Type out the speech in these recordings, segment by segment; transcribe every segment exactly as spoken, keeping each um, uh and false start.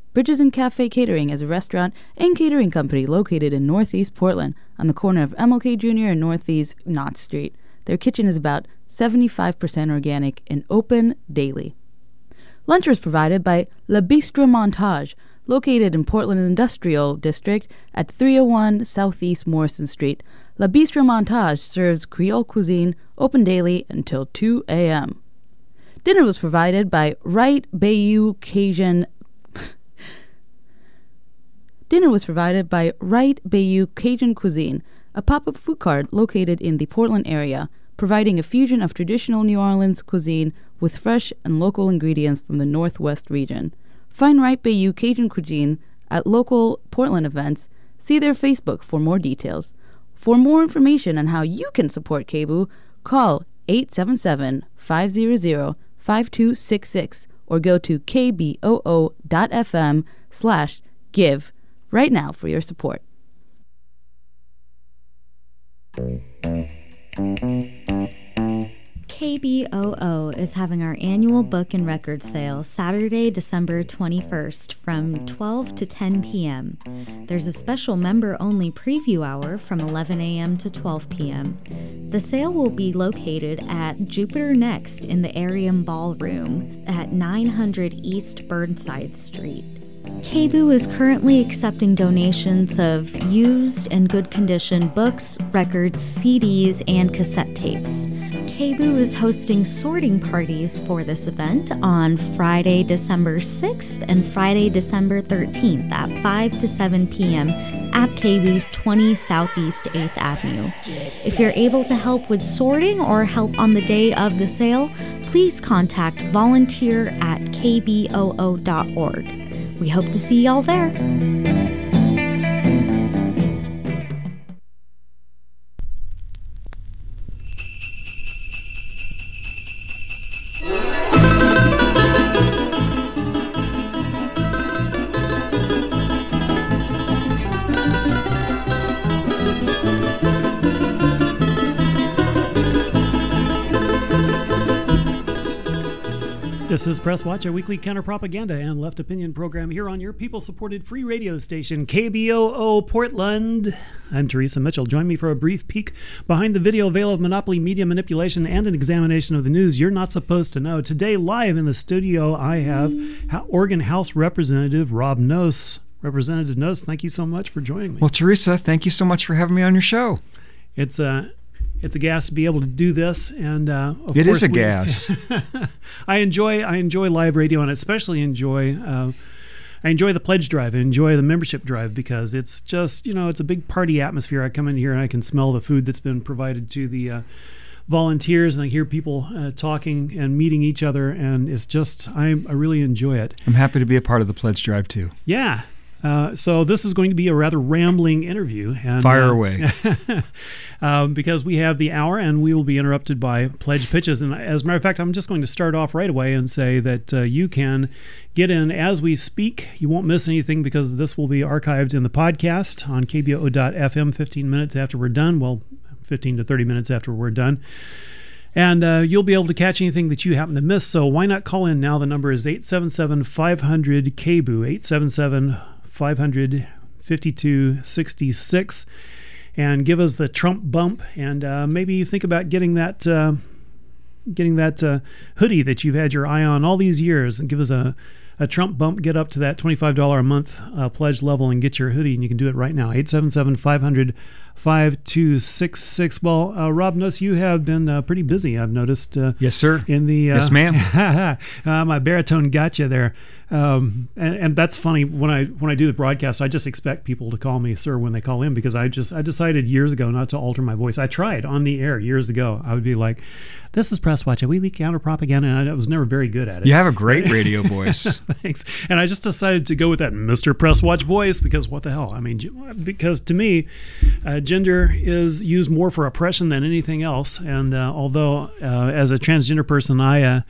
Bridges and Cafe Catering is a restaurant and catering company located in Northeast Portland on the corner of M L K Junior and Northeast Knott Street. Their kitchen is about seventy-five percent organic and open daily. Lunch was provided by Le Bistro Montage, located in Portland Industrial District at three oh one Southeast Morrison Street. Le Bistro Montage serves Creole cuisine, open daily until two a.m. Dinner was provided by Right Bayou Cajun Dinner was provided by Right Bayou Cajun Cuisine, a pop-up food cart located in the Portland area, providing a fusion of traditional New Orleans cuisine with fresh and local ingredients from the Northwest region. Find Right Bayou Cajun Cuisine at local Portland events. See their Facebook for more details. For more information on how you can support K B U, call eight seven seven, five hundred, five two six six or go to kboo.fm slash give right now for your support. K B O O is having our annual book and record sale Saturday, December twenty-first from twelve to ten p.m. There's a special member-only preview hour from eleven a.m. to twelve p.m. The sale will be located at Jupiter Next in the Arium Ballroom at nine hundred East Burnside Street. K B U is currently accepting donations of used and good condition books, records, C Ds, and cassette tapes. K B U is hosting sorting parties for this event on Friday, December sixth and Friday, December thirteenth at five to seven p.m. at K B U's twenty Southeast eighth Avenue. If you're able to help with sorting or help on the day of the sale, please contact volunteer at k b o o dot org. We hope to see y'all there. This is Press Watch, a weekly counter-propaganda and left opinion program here on your people-supported free radio station, K B O O Portland. I'm Teresa Mitchell. Join me for a brief peek behind the video veil of monopoly media manipulation and an examination of the news you're not supposed to know. Today, live in the studio, I have Oregon House Representative Rob Noss. Representative Noss, thank you so much for joining me. Well, Teresa, thank you so much for having me on your show. It's a... Uh, It's a gas to be able to do this, and uh, of it course is a we, gas. I enjoy I enjoy live radio, and especially enjoy uh, I enjoy the pledge drive. I enjoy the membership drive because it's just you know it's a big party atmosphere. I come in here and I can smell the food that's been provided to the uh, volunteers, and I hear people uh, talking and meeting each other, and it's just I I really enjoy it. I'm happy to be a part of the pledge drive too. Yeah. Uh, so this is going to be a rather rambling interview. And, Fire uh, away. um, because we have the hour and we will be interrupted by pledge pitches. And as a matter of fact, I'm just going to start off right away and say that uh, you can get in as we speak. You won't miss anything because this will be archived in the podcast on k b o o dot f m fifteen minutes after we're done. Well, fifteen to thirty minutes after we're done. And uh, you'll be able to catch anything that you happen to miss. So why not call in now? The number is eight seven seven, five hundred, K B O O, eight seven seven, five hundred, fifty-two sixty-six, and give us the Trump bump, and uh, maybe you think about getting that uh, getting that uh, hoodie that you've had your eye on all these years, and give us a, a Trump bump, get up to that twenty-five dollars a month uh, pledge level and get your hoodie, and you can do it right now, eight seven seven, five hundred, five two six six. Well, uh, Rob Noss, you have been uh, pretty busy, I've noticed. Uh, yes, sir. In the uh, yes, ma'am. uh, my baritone got you there. Um, and, and that's funny. When I when I do the broadcast, I just expect people to call me sir when they call in, because I just I decided years ago not to alter my voice. I tried on the air years ago. I would be like, "This is Press Watch, a weekly counter propaganda," and I was never very good at it. You have a great radio voice. Thanks. And I just decided to go with that Mister Press Watch voice because what the hell? I mean, because to me, uh, gender is used more for oppression than anything else. And uh, although uh, as a transgender person, I. Uh,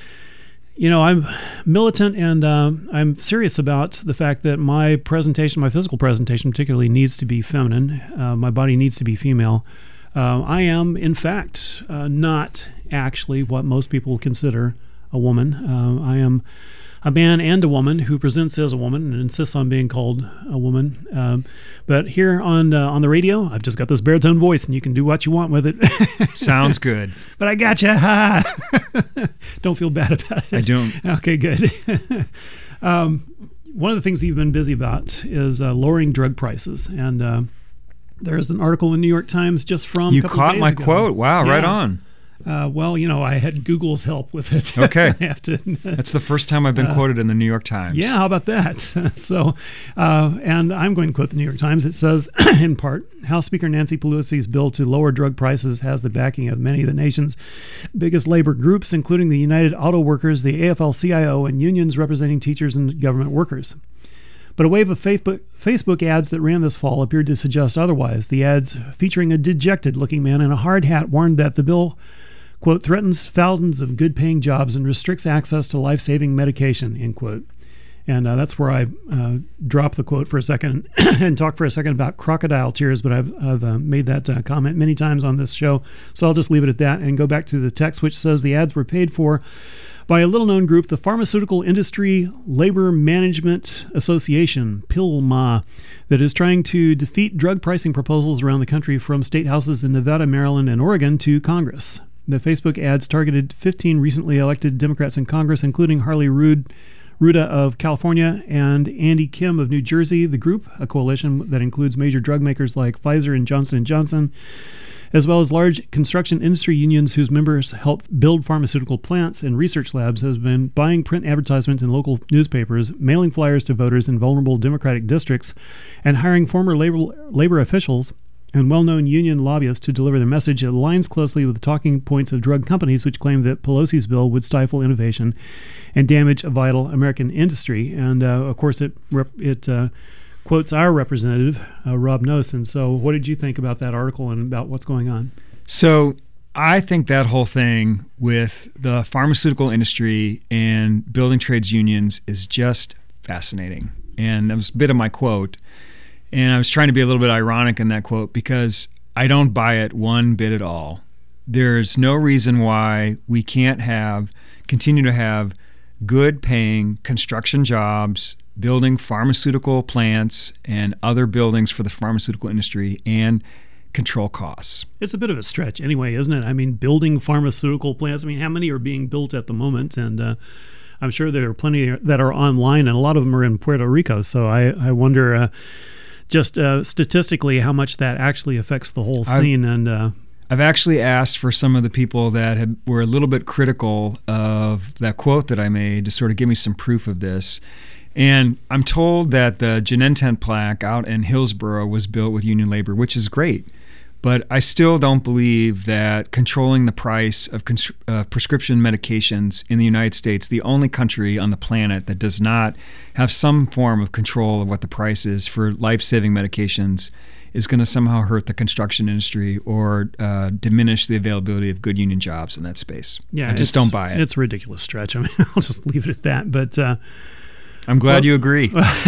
You know, I'm militant, and uh, I'm serious about the fact that my presentation, my physical presentation particularly, needs to be feminine. Uh, my body needs to be female. Uh, I am, in fact, uh, not actually what most people consider a woman. Uh, I am a man and a woman who presents as a woman and insists on being called a woman. Um, but here on uh, on the radio, I've just got this baritone voice, and you can do what you want with it. Sounds good. But I gotcha. Ha! Don't feel bad about it. I don't. Okay, good. um, one of the things that you've been busy about is uh, lowering drug prices, and uh, there's an article in New York Times just from You a couple caught of days my ago. quote. Wow, Yeah. right on. Uh, well, you know, I had Google's help with it. Okay. I have to. That's the first time I've been Uh, quoted in the New York Times. Yeah, how about that? so, uh, and I'm going to quote the New York Times. It says, in part, House Speaker Nancy Pelosi's bill to lower drug prices has the backing of many of the nation's biggest labor groups, including the United Auto Workers, the A F L C I O, and unions representing teachers and government workers. But a wave of Facebook, Facebook ads that ran this fall appeared to suggest otherwise. The ads, featuring a dejected-looking man in a hard hat, warned that the bill, quote, threatens thousands of good-paying jobs and restricts access to life-saving medication, end quote. And uh, that's where I uh, drop the quote for a second and talk for a second about crocodile tears, but I've, I've uh, made that uh, comment many times on this show, so I'll just leave it at that and go back to the text, which says the ads were paid for by a little-known group, the Pharmaceutical Industry Labor Management Association, P I L M A, that is trying to defeat drug pricing proposals around the country from state houses in Nevada, Maryland, and Oregon to Congress. The Facebook ads targeted fifteen recently elected Democrats in Congress, including Harley Rude, Ruda of California and Andy Kim of New Jersey. The group, a coalition that includes major drug makers like Pfizer and Johnson and Johnson, as well as large construction industry unions whose members help build pharmaceutical plants and research labs, has been buying print advertisements in local newspapers, mailing flyers to voters in vulnerable Democratic districts, and hiring former labor, labor officials and well-known union lobbyists to deliver their message. It aligns closely with the talking points of drug companies, which claim that Pelosi's bill would stifle innovation and damage a vital American industry. And, uh, of course, it rep- it uh, quotes our representative, uh, Rob Noss. And so what did you think about that article and about what's going on? So I think that whole thing with the pharmaceutical industry and building trades unions is just fascinating. And that was a bit of my quote. And I was trying to be a little bit ironic in that quote because I don't buy it one bit at all. There's no reason why we can't have, continue to have good paying construction jobs, building pharmaceutical plants and other buildings for the pharmaceutical industry and control costs. It's a bit of a stretch anyway, isn't it? I mean, building pharmaceutical plants, I mean, how many are being built at the moment? And uh, I'm sure there are plenty that are online, and a lot of them are in Puerto Rico. So I, I wonder... Uh, Just uh, statistically, how much that actually affects the whole scene. I've, and uh, I've actually asked for some of the people that had, were a little bit critical of that quote that I made to sort of give me some proof of this. And I'm told that the Genentech plaque out in Hillsborough was built with union labor, which is great. But I still don't believe that controlling the price of cons- uh, prescription medications in the United States, the only country on the planet that does not have some form of control of what the price is for life-saving medications, is going to somehow hurt the construction industry or uh, diminish the availability of good union jobs in that space. yeah, I just don't buy it. It's a ridiculous stretch. I mean, I'll just leave it at that. But uh, I'm glad well, you agree.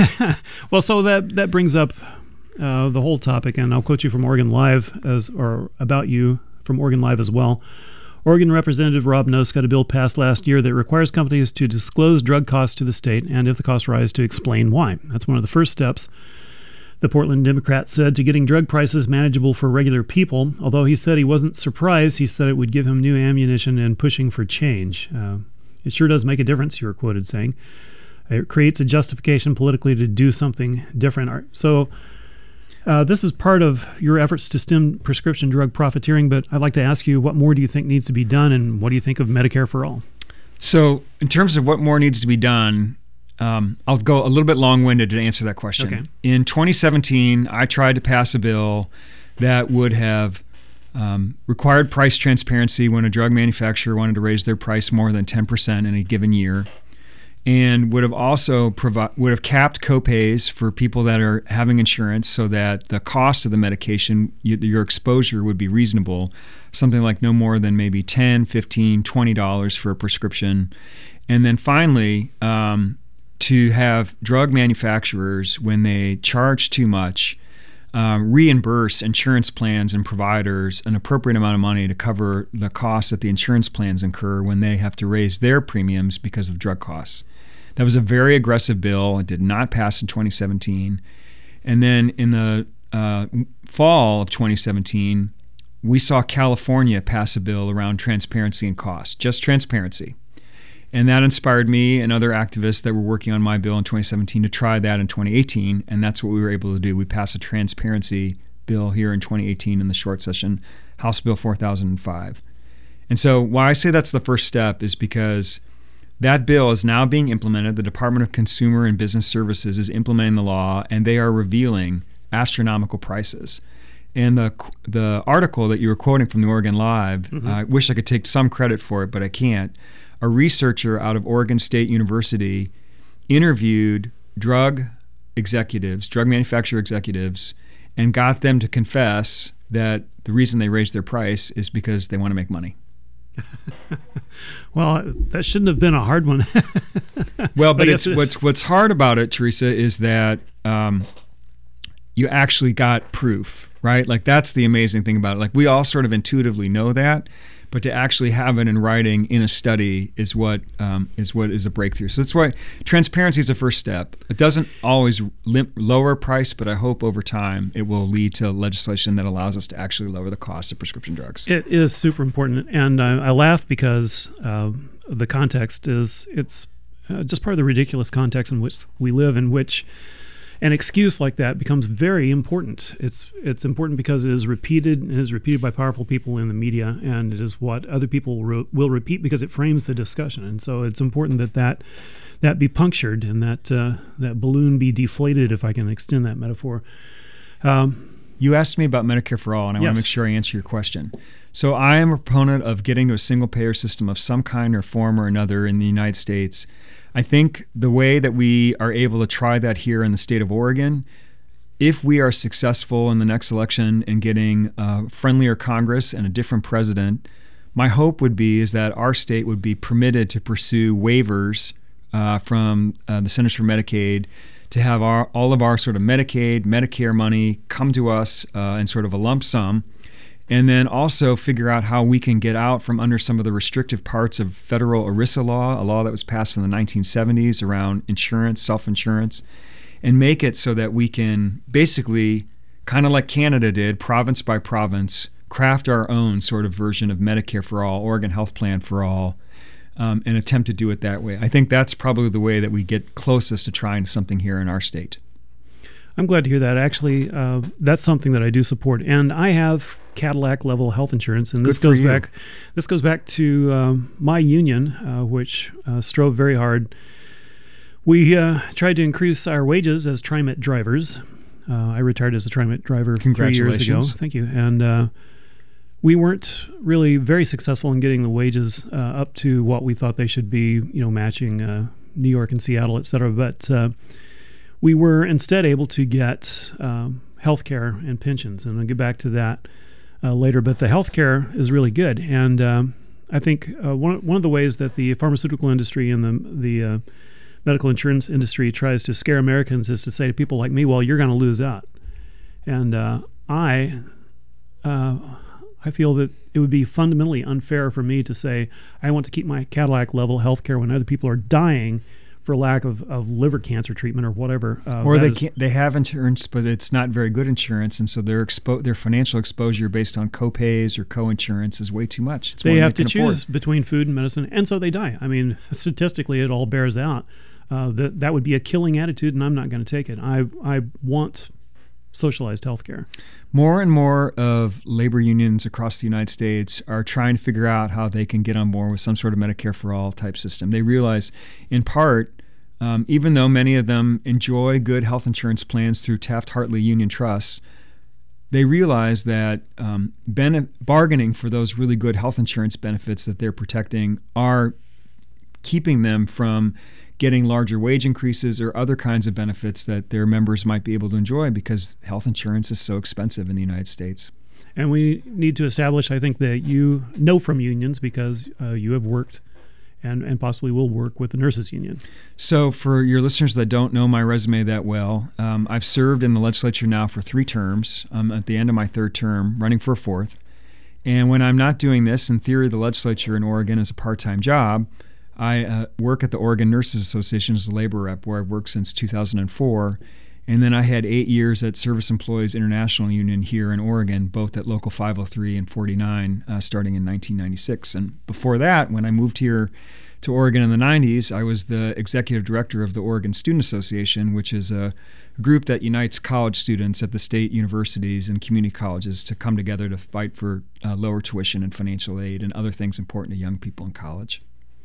well, so that that brings up Uh, the whole topic, and I'll quote you from Oregon Live as, or about you from Oregon Live as well. Oregon Representative Rob Noss got a bill passed last year that requires companies to disclose drug costs to the state, and if the costs rise, to explain why. That's one of the first steps, the Portland Democrat said, to getting drug prices manageable for regular people. Although he said he wasn't surprised, he said it would give him new ammunition in pushing for change. Uh, it sure does make a difference, you were quoted saying. It creates a justification politically to do something different. So Uh, this is part of your efforts to stem prescription drug profiteering, but I'd like to ask you, what more do you think needs to be done, and what do you think of Medicare for All? So in terms of what more needs to be done, um, I'll go a little bit long-winded to answer that question. Okay. In twenty seventeen, I tried to pass a bill that would have um, required price transparency when a drug manufacturer wanted to raise their price more than ten percent in a given year, and would have also provi- would have capped copays for people that are having insurance so that the cost of the medication, you, your exposure would be reasonable, something like no more than maybe ten dollars, fifteen dollars, twenty dollars for a prescription. And then finally, um, to have drug manufacturers, when they charge too much, um, reimburse insurance plans and providers an appropriate amount of money to cover the costs that the insurance plans incur when they have to raise their premiums because of drug costs. That was a very aggressive bill. It did not pass in twenty seventeen. And then in the uh, fall of twenty seventeen, we saw California pass a bill around transparency and cost, just transparency. And that inspired me and other activists that were working on my bill in twenty seventeen to try that in twenty eighteen, and that's what we were able to do. We passed a transparency bill here in twenty eighteen in the short session, House Bill four thousand five. And so why I say that's the first step is because that bill is now being implemented. The Department of Consumer and Business Services is implementing the law, and they are revealing astronomical prices. And the the article that you were quoting from the Oregon Live, mm-hmm. uh, I wish I could take some credit for it, but I can't. A researcher out of Oregon State University interviewed drug executives, drug manufacturer executives, and got them to confess that the reason they raised their price is because they want to make money. Well, that shouldn't have been a hard one. Well, but it's it what's what's hard about it, Teresa, is that um, you actually got proof, right? Like that's the amazing thing about it. Like we all sort of intuitively know that, but to actually have it in writing in a study is what um, is what is a breakthrough. So that's why transparency is the first step. It doesn't always limp, lower price, but I hope over time it will lead to legislation that allows us to actually lower the cost of prescription drugs. It is super important, and uh, I laugh because uh, the context is it's uh, just part of the ridiculous context in which we live, in which an excuse like that becomes very important. It's it's important because it is repeated and is repeated by powerful people in the media, and it is what other people will, will repeat because it frames the discussion. And so it's important that that, that be punctured and that uh, that balloon be deflated, if I can extend that metaphor. Um, you asked me about Medicare for All, and I yes. want to make sure I answer your question. So I am a proponent of getting to a single-payer system of some kind or form or another in the United States. I think the way that we are able to try that here in the state of Oregon, if we are successful in the next election in getting a friendlier Congress and a different president, my hope would be is that our state would be permitted to pursue waivers uh, from uh, the Centers for Medicaid to have our, all of our sort of Medicaid, Medicare money come to us uh, in sort of a lump sum, and then also figure out how we can get out from under some of the restrictive parts of federal ERISA law, a law that was passed in the nineteen seventies around insurance, self-insurance, and make it so that we can basically, kind of like Canada did, province by province, craft our own sort of version of Medicare for All, Oregon Health Plan for All, um, and attempt to do it that way. I think that's probably the way that we get closest to trying something here in our state. I'm glad to hear that. Actually, uh, that's something that I do support, and I have Cadillac level health insurance, and this goes you. back. This goes back to um, my union, uh, which uh, strove very hard. We uh, tried to increase our wages as TriMet drivers. Uh, I retired as a TriMet driver three years ago. Thank you, and uh, we weren't really very successful in getting the wages uh, up to what we thought they should be. You know, matching uh, New York and Seattle, et cetera. But uh, we were instead able to get um, health care and pensions, and I'll get back to that uh, later. But the health care is really good, and um, I think uh, one, one of the ways that the pharmaceutical industry and the, the uh, medical insurance industry tries to scare Americans is to say to people like me, well, you're going to lose out. And uh, I, uh, I feel that it would be fundamentally unfair for me to say I want to keep my Cadillac level health care when other people are dying for lack of, of liver cancer treatment or whatever. Uh, or they can't, they have insurance, but it's not very good insurance, and so their expo- their financial exposure based on co-pays or co-insurance is way too much. It's they have they to choose afford. between food and medicine, and so they die. I mean, statistically, it all bears out. Uh, that that would be a killing attitude, and I'm not going to take it. I I want socialized health care. More and more of labor unions across the United States are trying to figure out how they can get on board with some sort of Medicare for All type system. They realize, in part, um, even though many of them enjoy good health insurance plans through Taft-Hartley Union Trusts, they realize that um, ben- bargaining for those really good health insurance benefits that they're protecting are keeping them from getting larger wage increases or other kinds of benefits that their members might be able to enjoy because health insurance is so expensive in the United States. And we need to establish, I think, that you know from unions because uh, you have worked and, and possibly will work with the nurses union. So for your listeners that don't know my resume that well, um, I've served in the legislature now for three terms. I'm at the end of my third term, running for a fourth. And when I'm not doing this, in theory, the legislature in Oregon is a part-time job. I uh, work at the Oregon Nurses Association as a labor rep, where I've worked since two thousand four. And then I had eight years at Service Employees International Union here in Oregon, both at Local five oh three and forty-nine, uh, starting in nineteen ninety-six. And before that, when I moved here to Oregon in the nineties, I was the executive director of the Oregon Student Association, which is a group that unites college students at the state universities and community colleges to come together to fight for uh, lower tuition and financial aid and other things important to young people in college.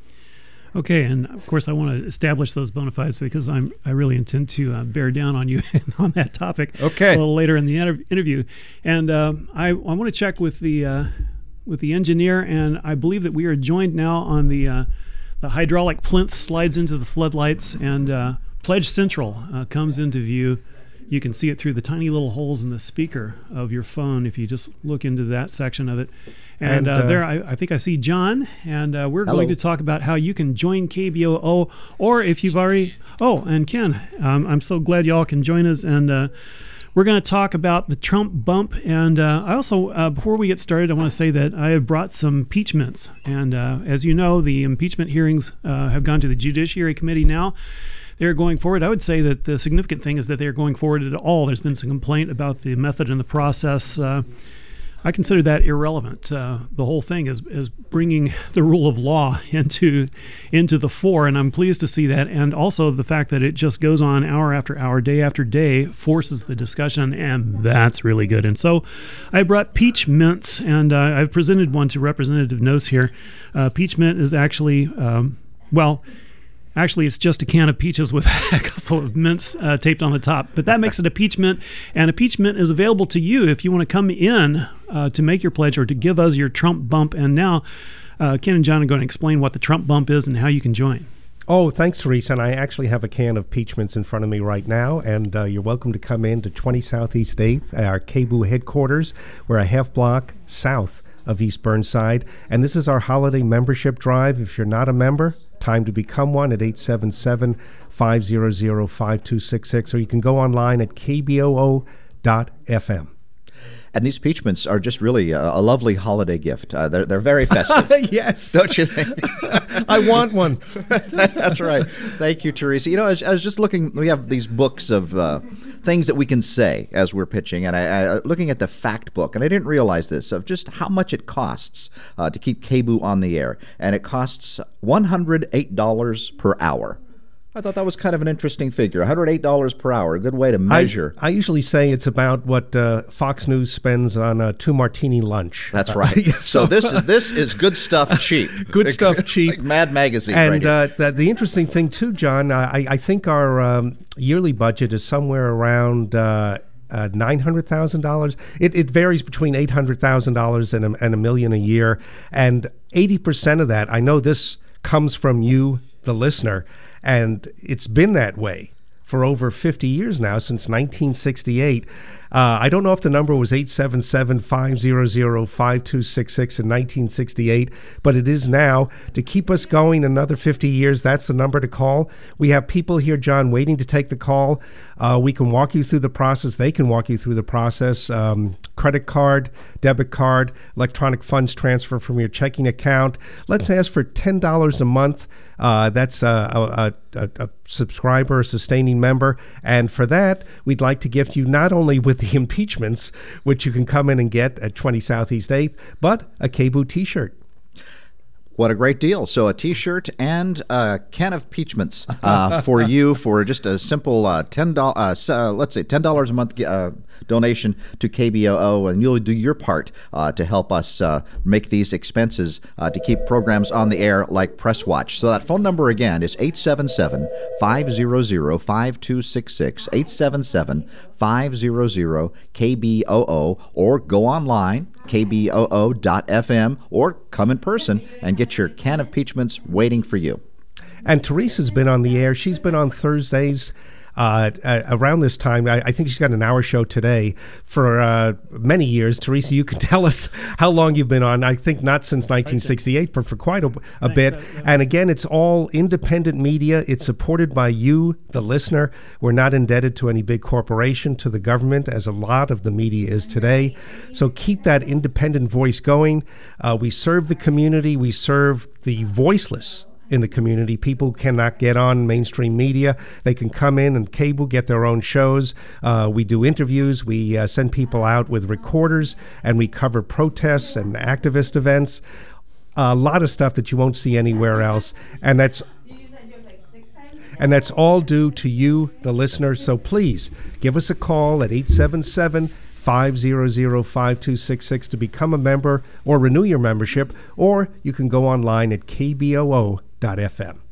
Okay, and of course I want to establish those bona fides because I'm I really intend to uh, bear down on you on that topic. Okay. A little later in the inter- interview, and uh, I I want to check with the uh, with the engineer, and I believe that we are joined now on the uh, the hydraulic plinth slides into the floodlights, and uh, Pledge Central uh, comes into view. You can see it through the tiny little holes in the speaker of your phone if you just look into that section of it. And, and uh, uh, there, I, I think I see John, and uh, we're hello. going to talk about how you can join K B O O, or if you've already, oh, and Ken, um, I'm so glad y'all can join us, and uh, we're going to talk about the Trump bump. And uh, I also, uh, before we get started, I want to say that I have brought some impeachments, and uh, as you know, the impeachment hearings uh, have gone to the Judiciary Committee now. They're going forward. I would say that the significant thing is that they're going forward at all. There's been some complaint about the method and the process. Uh, I consider that irrelevant. Uh, the whole thing is is bringing the rule of law into into the fore, and I'm pleased to see that. And also the fact that it just goes on hour after hour, day after day, forces the discussion, and that's really good. And so I brought peach mints, and uh, I've presented one to Representative Noce here. Uh, peach mint is actually, um, well, Actually, it's just a can of peaches with a couple of mints uh, taped on the top. But that makes it a peach mint. And a peach mint is available to you if you want to come in uh, to make your pledge or to give us your Trump bump. And now uh, Ken and John are going to explain what the Trump bump is and how you can join. Oh, thanks, Teresa. And I actually have a can of peach mints in front of me right now. And uh, you're welcome to come in to twenty Southeast eighth, our K B O O headquarters. We're a half block south of East Burnside. And this is our holiday membership drive. If you're not a member, time to become one at eight seven seven, five hundred, five two six six, or you can go online at k b o o dot f m. And these peach mints are just really a, a lovely holiday gift. Uh, they're they're very festive. Yes. Don't you think? I want one. That's right. Thank you, Teresa. You know, I was, I was just looking, we have these books of uh, things that we can say as we're pitching, and I, I looking at the fact book, and I didn't realize this, of just how much it costs uh, to keep K B O O on the air. And it costs one hundred eight dollars per hour. I thought that was kind of an interesting figure. one hundred eight dollars per hour, a good way to measure. I, I usually say it's about what uh, Fox News spends on a two martini lunch. That's right. Uh, so, so this is this is good stuff cheap. Good stuff cheap. Like Mad Magazine. And right uh, the, the interesting thing too, John, uh, I, I think our um, yearly budget is somewhere around uh, uh, nine hundred thousand dollars. It, it varies between eight hundred thousand dollars and a, and a million a year. And eighty percent of that, I know this comes from you, the listener, and it's been that way for over fifty years now, since nineteen sixty-eight. Uh, I don't know if the number was eight seven seven, five hundred, five two six six in nineteen sixty-eight, but it is now. To keep us going another fifty years, that's the number to call. We have people here, John, waiting to take the call. Uh, we can walk you through the process. They can walk you through the process. Um, credit card, debit card, electronic funds transfer from your checking account. Let's ask for ten dollars a month. Uh, that's a, a, a, a subscriber, a sustaining member. And for that, we'd like to gift you not only with the impeachments, which you can come in and get at twenty Southeast eighth, but a K B O O t-shirt. What a great deal. So a T-shirt and a can of peachments uh, for you for just a simple uh, ten dollars, uh, uh, let's say ten dollars a month uh, donation to K B O O, and you'll do your part uh, to help us uh, make these expenses uh, to keep programs on the air like Press Watch. So that phone number again is eight seven seven, five hundred, five two six six, eight seven seven, five hundred, K B O O, or go online, k b o o dot f m, or come in person and get your can of peachments waiting for you. And Teresa's been on the air. She's been on Thursdays uh, uh, around this time. I, I think she's got an hour show today for uh, many years. Teresa, you can tell us how long you've been on. I think not since nineteen sixty-eight, but for quite a, a bit. Uh, yeah. And again, it's all independent media. It's supported by you, the listener. We're not indebted to any big corporation, to the government, as a lot of the media is today. So keep that independent voice going. Uh, we serve the community. We serve the voiceless in the community. People who cannot get on mainstream media, they can come in and cable, get their own shows. Uh, we do interviews. We uh, send people out with recorders, and we cover protests and activist events. A lot of stuff that you won't see anywhere else. And that's And that's all due to you, the listener. So please give us a call at eight seven seven, five hundred, five two six six to become a member or renew your membership, or you can go online at k b o o dot f m.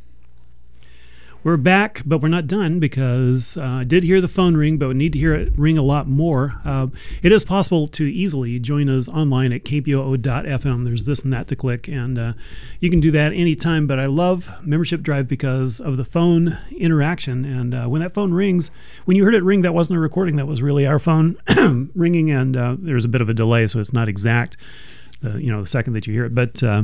We're back, but we're not done because uh, I did hear the phone ring, but we need to hear it ring a lot more. Uh, it is possible to easily join us online at k b o o dot f m. There's this and that to click, and uh, you can do that anytime. But I love Membership Drive because of the phone interaction. And uh, when that phone rings, when you heard it ring, that wasn't a recording. That was really our phone ringing, and uh, there's a bit of a delay, so it's not exact, the, you know, the second that you hear it. But uh,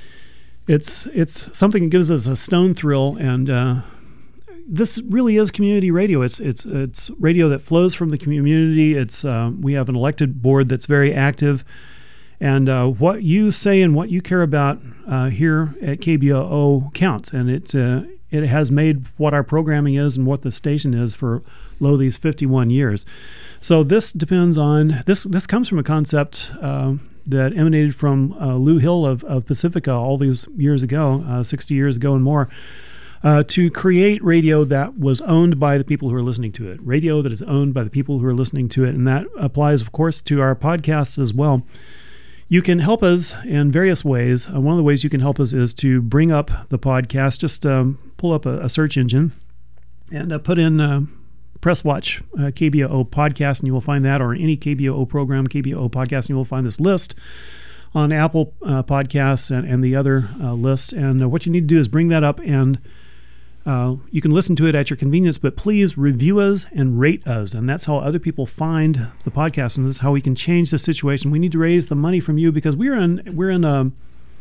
it's it's something that gives us a stone thrill, and uh, this really is community radio. It's it's it's radio that flows from the community. It's uh, we have an elected board that's very active, and uh, what you say and what you care about uh, here at K B O O counts, and it uh, it has made what our programming is and what the station is for lo these fifty-one years. So this depends on this. This comes from a concept uh, that emanated from uh, Lou Hill of, of Pacifica all these years ago, uh, sixty years ago and more. Uh, to create radio that was owned by the people who are listening to it. Radio that is owned by the people who are listening to it. And that applies, of course, to our podcasts as well. You can help us in various ways. Uh, one of the ways you can help us is to bring up the podcast. Just um, pull up a, a search engine and uh, put in uh, Press Watch uh, K B O O podcast, and you will find that, or any K B O O program, K B O O podcast, and you will find this list on Apple uh, Podcasts and, and the other uh, lists. And uh, what you need to do is bring that up, and Uh, you can listen to it at your convenience, but please review us and rate us. And that's how other people find the podcast, and this is how we can change the situation. We need to raise the money from you because we're in we're in a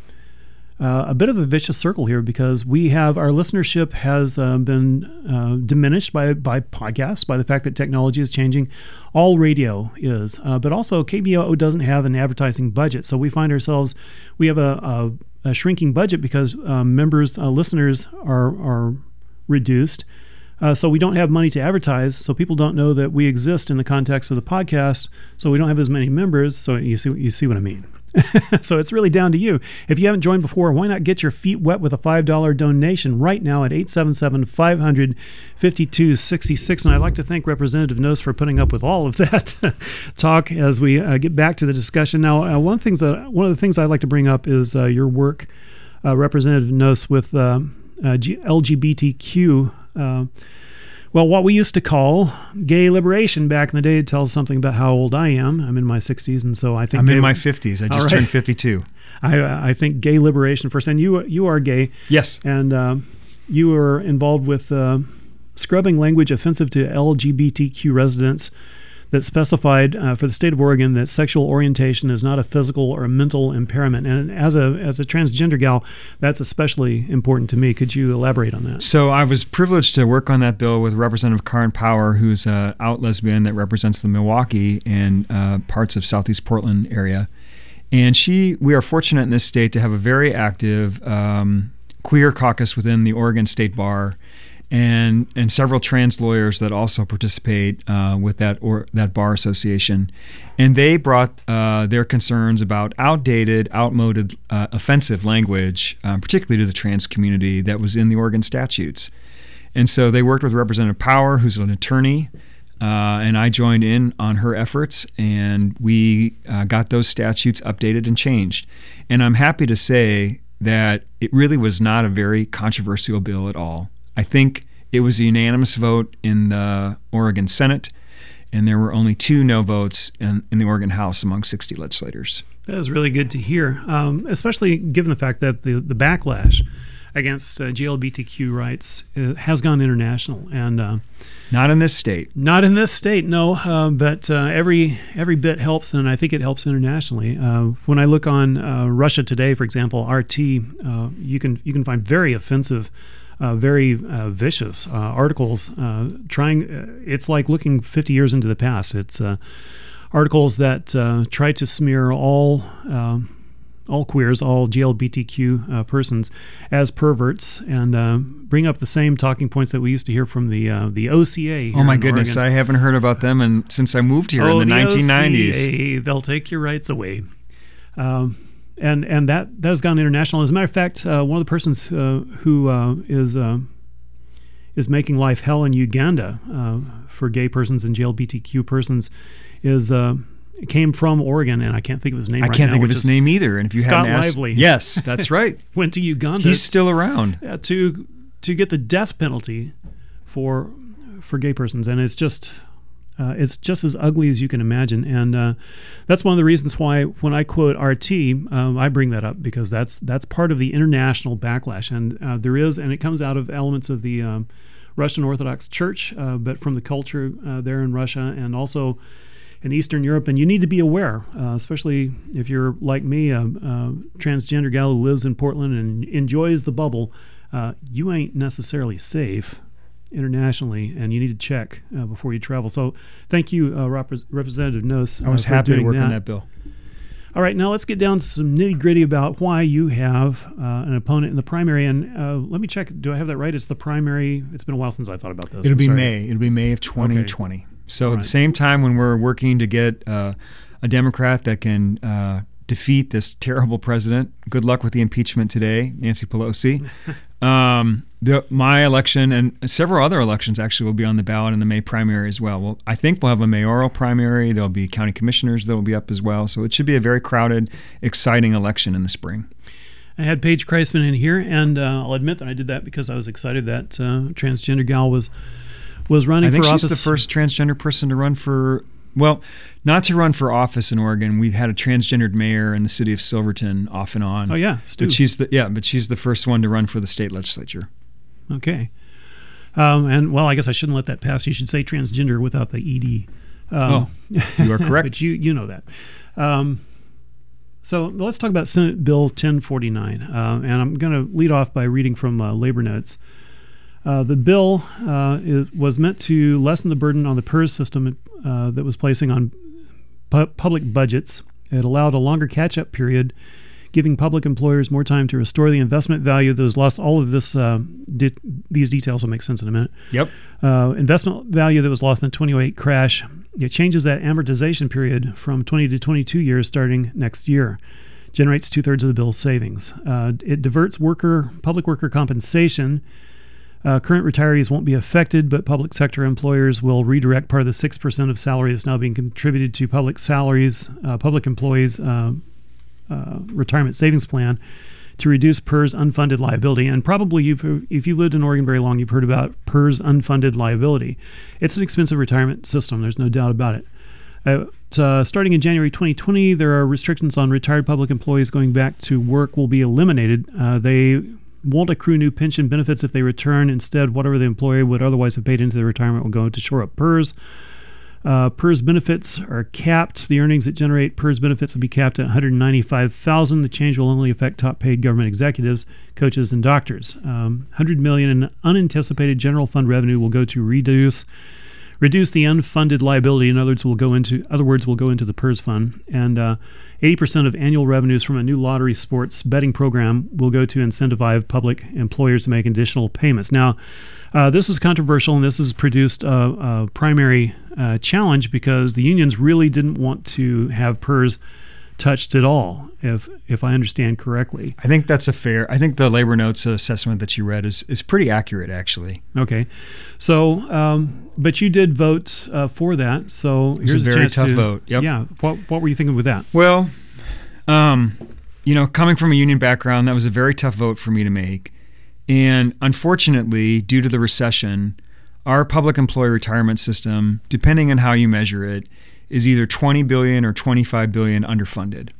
uh, a bit of a vicious circle here, because we have our listenership has uh, been uh, diminished by by podcasts, by the fact that technology is changing. All radio is, uh, but also K B O O doesn't have an advertising budget, so we find ourselves we have a, a, a shrinking budget because um, members, uh, listeners are are reduced. Uh, so we don't have money to advertise, so people don't know that we exist in the context of the podcast, so we don't have as many members. So you see you see what I mean. So it's really down to you. If you haven't joined before, why not get your feet wet with a five dollar donation right now at eight seven seven, five hundred, fifty-two sixty-six. And I'd like to thank Representative Noss for putting up with all of that talk as we uh, get back to the discussion. Now, uh, one, of the things that, one of the things I'd like to bring up is uh, your work, uh, Representative Noss, with uh, uh, G- L G B T Q. Uh, well, what we used to call gay liberation back in the day. It tells something about how old I am. I'm in my sixties, and so I think I'm gay, in my fifties. I just right. turned fifty-two. I, I think gay liberation first. And you you are gay. Yes. And uh, you were involved with uh, scrubbing language offensive to L G B T Q residents that specified uh, for the state of Oregon that sexual orientation is not a physical or a mental impairment. And as a as a transgender gal, that's especially important to me. Could you elaborate on that? So I was privileged to work on that bill with Representative Karen Power, who's an out lesbian that represents the Milwaukee and uh, parts of Southeast Portland area. And she, we are fortunate in this state to have a very active um, queer caucus within the Oregon State Bar, and and several trans lawyers that also participate uh, with that or that bar association, and they brought uh, their concerns about outdated, outmoded, uh, offensive language, um, particularly to the trans community, that was in the Oregon statutes. And so they worked with Representative Power, who's an attorney, uh, and I joined in on her efforts, and we uh, got those statutes updated and changed. And I'm happy to say that it really was not a very controversial bill at all. I think it was a unanimous vote in the Oregon Senate, and there were only two no votes in, in the Oregon House among sixty legislators. That is really good to hear, um, especially given the fact that the, the backlash against uh, G L B T Q rights uh, has gone international. And uh, not in this state. Not in this state, no, uh, but uh, every every bit helps, and I think it helps internationally. Uh, when I look on uh, Russia Today, for example, R T, uh, you can you can find very offensive Uh, very uh, vicious uh, articles uh, trying uh, it's like looking fifty years into the past. It's uh, articles that uh, try to smear all uh, all queers, all G L B T Q uh, persons as perverts, and uh, bring up the same talking points that we used to hear from the uh, the O C A. Here Oh my in goodness, Oregon. I haven't heard about them and since I moved here oh, in the, the nineteen nineties. O C A, they'll take your rights away. Um, and and that, that has gone international. As a matter of fact, uh, one of the persons uh, who uh, is uh, is making life hell in Uganda uh, for gay persons and G L B T Q persons is uh, came from Oregon, and I can't think of his name I right can't now, think of which his is name either. And if you Scott hadn't asked, Lively. yes, that's right. Went to Uganda. He's still around. uh, to to get the death penalty for for gay persons, and it's just uh, it's just as ugly as you can imagine. And uh, that's one of the reasons why when I quote R T, um, I bring that up, because that's that's part of the international backlash, and uh, there is, and it comes out of elements of the um, Russian Orthodox Church, uh, but from the culture uh, there in Russia and also in Eastern Europe. And you need to be aware, uh, especially if you're like me, a, a transgender gal who lives in Portland and enjoys the bubble. Uh, you ain't necessarily safe internationally, and you need to check uh, before you travel. So thank you, uh, Rep- Representative Nose. I was uh, for happy to doing work that. on that bill. All right, now let's get down to some nitty-gritty about why you have uh, an opponent in the primary. And uh, let me check. Do I have that right? It's the primary. It's been a while since I thought about this. It'll I'm be sorry. May. It'll be May of twenty twenty. So All at right. the same time when we're working to get uh, a Democrat that can uh, defeat this terrible president, good luck with the impeachment today, Nancy Pelosi. um, the, my election and several other elections actually will be on the ballot in the May primary as well. Well, I think we'll have a mayoral primary. There'll be county commissioners that will be up as well. So it should be a very crowded, exciting election in the spring. I had Paige Kreisman in here, and uh, I'll admit that I did that because I was excited that uh, transgender gal was was running I think for she's office. the first transgender person to run for, well, not to run for office in Oregon. We've had a transgendered mayor in the city of Silverton off and on. Oh yeah, Stu. But she's the yeah, but she's the first one to run for the state legislature. Okay. Um, and well, I guess I shouldn't let that pass. You should say transgender without the E D. Um, Oh, you are correct. But you you know that. Um, so let's talk about Senate Bill ten forty-nine, uh, and I'm going to lead off by reading from uh, Labor Notes. Uh, the bill uh, is, was meant to lessen the burden on the P E R S system uh, that was placing on pu- public budgets. It allowed a longer catch-up period, giving public employers more time to restore the investment value that was lost. All of this, uh, di- these details will make sense in a minute. Yep. Uh, investment value that was lost in the twenty oh eight crash. It changes that amortization period from twenty to twenty-two years starting next year. Generates two-thirds of the bill's savings. Uh, it diverts worker public worker compensation. Uh, current retirees won't be affected, but public sector employers will redirect part of the six percent of salary that's now being contributed to public salaries, uh, public employees' uh, uh, retirement savings plan to reduce P E R S unfunded liability. And probably, you've, if you've lived in Oregon very long, you've heard about P E R S unfunded liability. It's an expensive retirement system. There's no doubt about it. Uh, uh, starting in January twenty twenty, there are restrictions on retired public employees going back to work will be eliminated. Uh, they won't accrue new pension benefits if they return. Instead, whatever the employer would otherwise have paid into their retirement will go to shore up P E R S. Uh, P E R S benefits are capped. The earnings that generate P E R S benefits will be capped at one hundred ninety-five thousand dollars. The change will only affect top-paid government executives, coaches, and doctors. Um, one hundred million dollars in unanticipated general fund revenue will go to reduce reduce the unfunded liability. In other words, will go into other words will go into the P E R S fund, and uh, eighty percent of annual revenues from a new lottery sports betting program will go to incentivize public employers to make additional payments. Now, uh, this is controversial, and this has produced a, a primary uh, challenge because the unions really didn't want to have P E R S touched at all, if if I understand correctly. I think that's a fair. I think the Labor Notes assessment that you read is, is pretty accurate, actually. Okay, so um, but you did vote uh, for that. So was here's a very chance tough to, vote. Yep. Yeah. What what were you thinking with that? Well, um, you know, coming from a union background, that was a very tough vote for me to make. And unfortunately, due to the recession, our public employee retirement system, depending on how you measure it, is either twenty billion dollars or twenty-five billion dollars underfunded.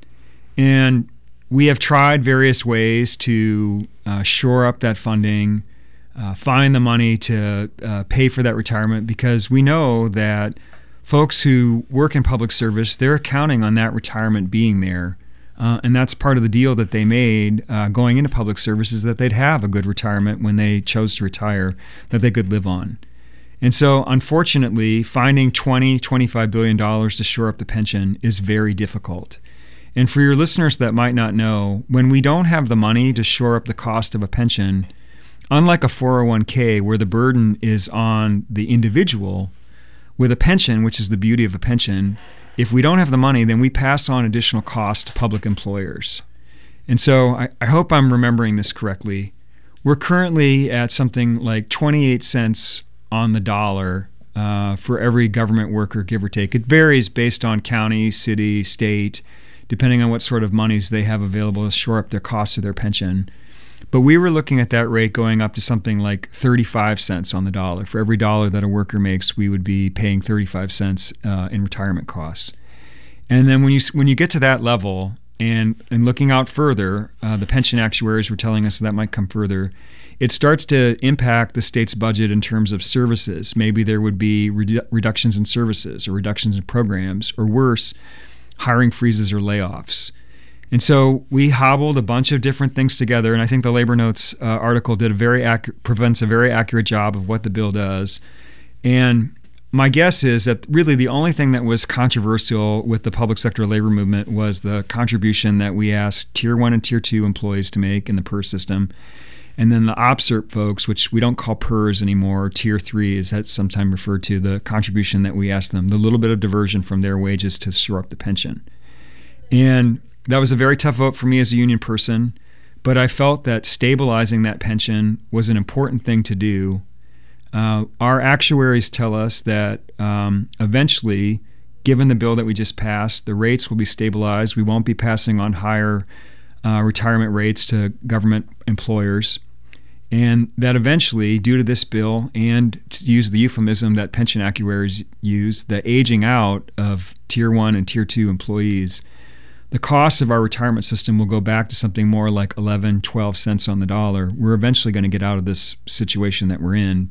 And we have tried various ways to uh, shore up that funding, uh, find the money to uh, pay for that retirement, because we know that folks who work in public service, they're counting on that retirement being there. Uh, and that's part of the deal that they made uh, going into public service, is that they'd have a good retirement when they chose to retire that they could live on. And so, unfortunately, finding twenty, twenty-five billion dollars to shore up the pension is very difficult. And for your listeners that might not know, when we don't have the money to shore up the cost of a pension, unlike a four oh one k where the burden is on the individual, with a pension, which is the beauty of a pension, if we don't have the money, then we pass on additional costs to public employers. And so I, I hope I'm remembering this correctly. We're currently at something like twenty-eight cents on the dollar uh, for every government worker, give or take. It varies based on county, city, state, depending on what sort of monies they have available to shore up their costs of their pension. But we were looking at that rate going up to something like thirty-five cents on the dollar. For every dollar that a worker makes, we would be paying thirty-five cents uh, in retirement costs. And then when you when you get to that level, and, and looking out further, uh, the pension actuaries were telling us that might come further, it starts to impact the state's budget in terms of services. Maybe there would be redu- reductions in services or reductions in programs, or worse, hiring freezes or layoffs. And so we hobbled a bunch of different things together, and I think the Labor Notes uh, article did a very accu- prevents a very accurate job of what the bill does. And my guess is that really the only thing that was controversial with the public sector labor movement was the contribution that we asked Tier one and Tier two employees to make in the PERS system. And then the OPSERP folks, which we don't call PERS anymore, Tier three is that's sometimes referred to, the contribution that we asked them, the little bit of diversion from their wages to shore up the pension. And that was a very tough vote for me as a union person, but I felt that stabilizing that pension was an important thing to do. Uh, our actuaries tell us that um, eventually, given the bill that we just passed, the rates will be stabilized. We won't be passing on higher uh, retirement rates to government employers. And that eventually, due to this bill, and to use the euphemism that pension actuaries use, the aging out of Tier one and Tier two employees, the cost of our retirement system will go back to something more like eleven, twelve cents on the dollar. We're eventually going to get out of this situation that we're in.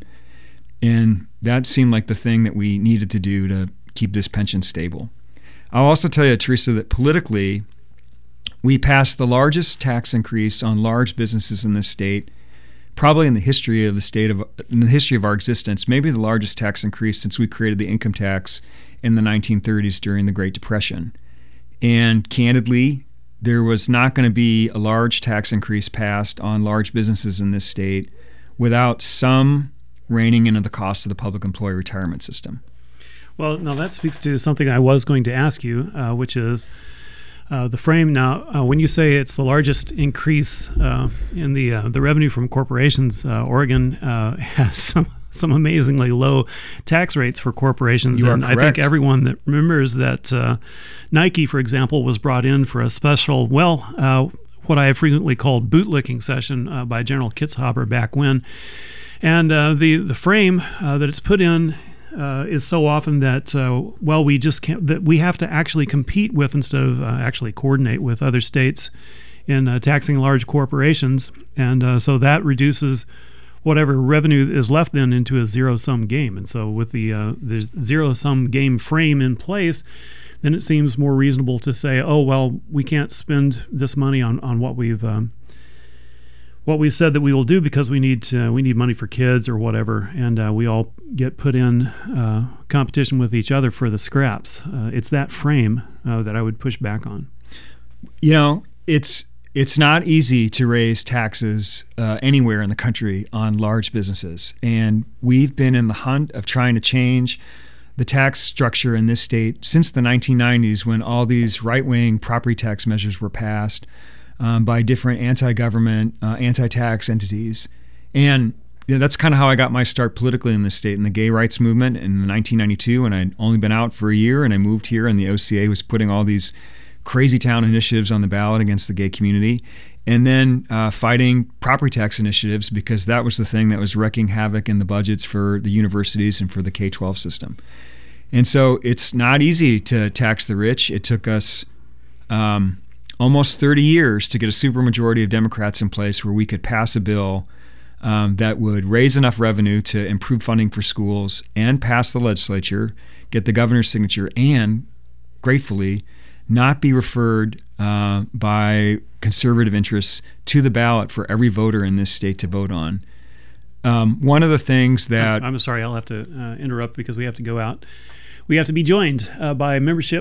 And that seemed like the thing that we needed to do to keep this pension stable. I'll also tell you, Teresa, that politically, we passed the largest tax increase on large businesses in this state, probably in the history of the state of in the history of our existence, maybe the largest tax increase since we created the income tax in the nineteen thirties during the Great Depression. And candidly, there was not going to be a large tax increase passed on large businesses in this state without some reining into the cost of the public employee retirement system. Well, now that speaks to something I was going to ask you, uh, which is uh, the frame. Now, uh, when you say it's the largest increase uh, in the uh, the revenue from corporations, uh, Oregon uh, has some some amazingly low tax rates for corporations. You are and correct. I think everyone that remembers that uh, Nike, for example, was brought in for a special, well, uh, what I have frequently called bootlicking session uh, by General Kitzhaber back when. And uh, the, the frame uh, that it's put in uh, is so often that, uh, well, we just can't, that we have to actually compete with instead of uh, actually coordinate with other states in uh, taxing large corporations. And uh, so that reduces whatever revenue is left then into a zero-sum game. And so with the, uh, the zero-sum game frame in place, then it seems more reasonable to say, oh, well, we can't spend this money on, on what we've um, what we've said that we will do because we need to, we need money for kids or whatever, and uh, we all get put in uh, competition with each other for the scraps. Uh, it's that frame uh, that I would push back on. You know, it's it's not easy to raise taxes uh, anywhere in the country on large businesses, and we've been in the hunt of trying to change the tax structure in this state since the nineteen nineties, when all these right-wing property tax measures were passed um, by different anti-government, uh, anti-tax entities. And you know, that's kind of how I got my start politically in this state, in the gay rights movement in nineteen ninety-two, and I'd only been out for a year, and I moved here, and the O C A was putting all these crazy town initiatives on the ballot against the gay community, and then uh, fighting property tax initiatives because that was the thing that was wreaking havoc in the budgets for the universities and for the K twelve system. And so it's not easy to tax the rich. It took us um, almost thirty years to get a supermajority of Democrats in place where we could pass a bill um, that would raise enough revenue to improve funding for schools and pass the legislature, get the governor's signature, and gratefully not be referred uh, by conservative interests to the ballot for every voter in this state to vote on. Um, one of the things that... I'm sorry, I'll have to uh, interrupt because we have to go out. We have to be joined uh, by membership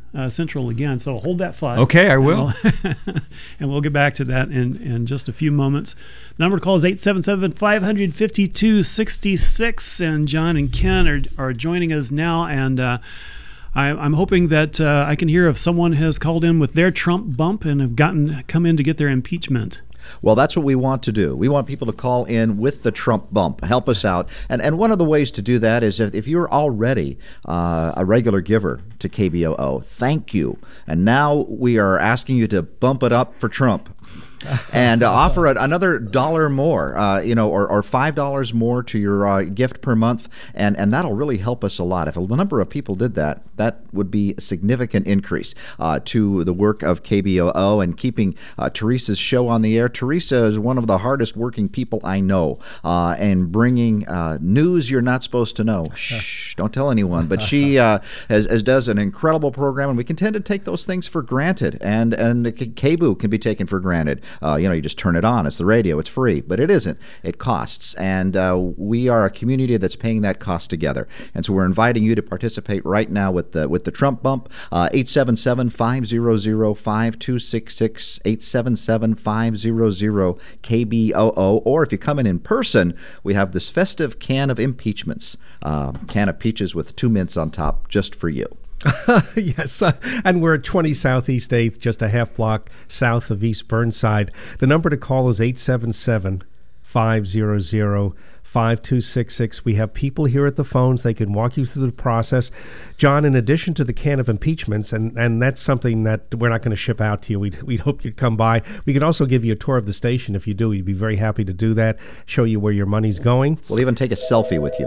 uh, Central again. So hold that thought. Okay, I will. And we'll, and we'll get back to that in, in just a few moments. The number to call is eight seven seven, five hundred, fifty-two sixty-six. And John and Ken are, are joining us now. And uh, I, I'm hoping that uh, I can hear if someone has called in with their Trump bump and have gotten come in to get their impeachment. Well, that's what we want to do. We want people to call in with the Trump bump, help us out. And and one of the ways to do that is if, if you're already uh, a regular giver to K B O O, thank you. And now we are asking you to bump it up for Trump. and uh, offer a, another dollar more, uh, you know, or, or five dollars more to your uh, gift per month, and, and that'll really help us a lot. If a number of people did that, that would be a significant increase uh, to the work of K B O O and keeping uh, Teresa's show on the air. Teresa is one of the hardest working people I know, uh, and bringing uh, news you're not supposed to know. Shh, don't tell anyone. But she uh, has, has does an incredible program, and we can tend to take those things for granted, and and K B O O can be taken for granted. Uh, you know, you just turn it on. It's the radio. It's free. But it isn't. It costs. And uh, we are a community that's paying that cost together. And so we're inviting you to participate right now with the with the Trump bump. Uh, eight seven seven, five hundred, five two six six, eight seven seven, five hundred, K B O O. Or if you come in in person, we have this festive can of impeachments. Uh, can of peaches with two mints on top just for you. Yes, uh, and we're at twenty Southeast eighth, just a half block south of East Burnside. The number to call is eight seven seven, five hundred, five two six six. We have people here at the phones. They can walk you through the process. John, in addition to the can of impeachments, and, and that's something that we're not going to ship out to you. We'd, we'd hope you'd come by. We could also give you a tour of the station if you do. We'd be very happy to do that, show you where your money's going. We'll even take a selfie with you.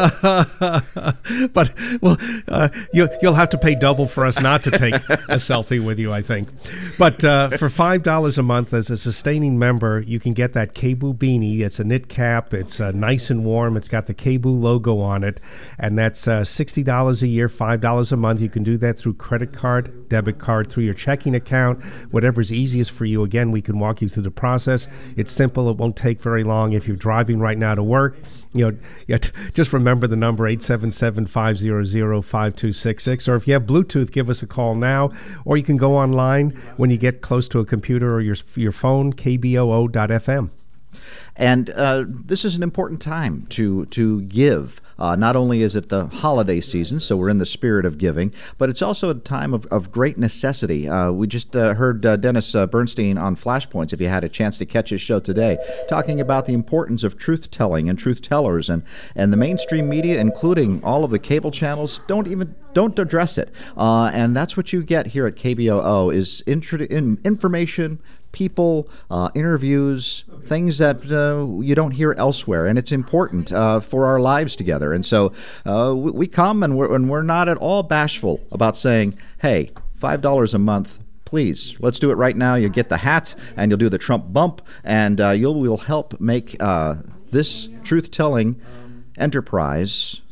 Yeah, but well, uh, you, you'll have to pay double for us not to take a selfie with you, I think. But uh, for five dollars a month as a sustaining member, you can get that K B O O beanie. It's a knit cap. It's uh, nice and warm. It's got the K B O O logo on it, and that's uh, sixty dollars a year, five dollars a month. You can do that through credit card, debit card, through your checking account, whatever's easiest for you. Again, we can walk you through the process. It's simple. It won't take very long. If you're driving right now to work, you know, you t- just remember the number eight seven seven, five hundred, five two six six. Or if you have Bluetooth, give us a call now. Or you can go online when you get close to a computer or your your phone, K B O O dot F M. And uh, this is an important time to to give. Uh, not only is it the holiday season, so we're in the spirit of giving, but it's also a time of, of great necessity. Uh, we just uh, heard uh, Dennis uh, Bernstein on Flashpoints, if you had a chance to catch his show today, talking about the importance of truth-telling and truth-tellers, and, and the mainstream media, including all of the cable channels, don't even don't address it. Uh, and that's what you get here at K B O O is intro- in, information, people, uh, interviews, things that uh, you don't hear elsewhere, and it's important uh, for our lives together. And so uh, we, we come, and we're, and we're not at all bashful about saying, hey, five dollars a month, please, let's do it right now. You'll get the hat, and you'll do the Trump bump, and uh, you'll will help make uh, this truth-telling enterprise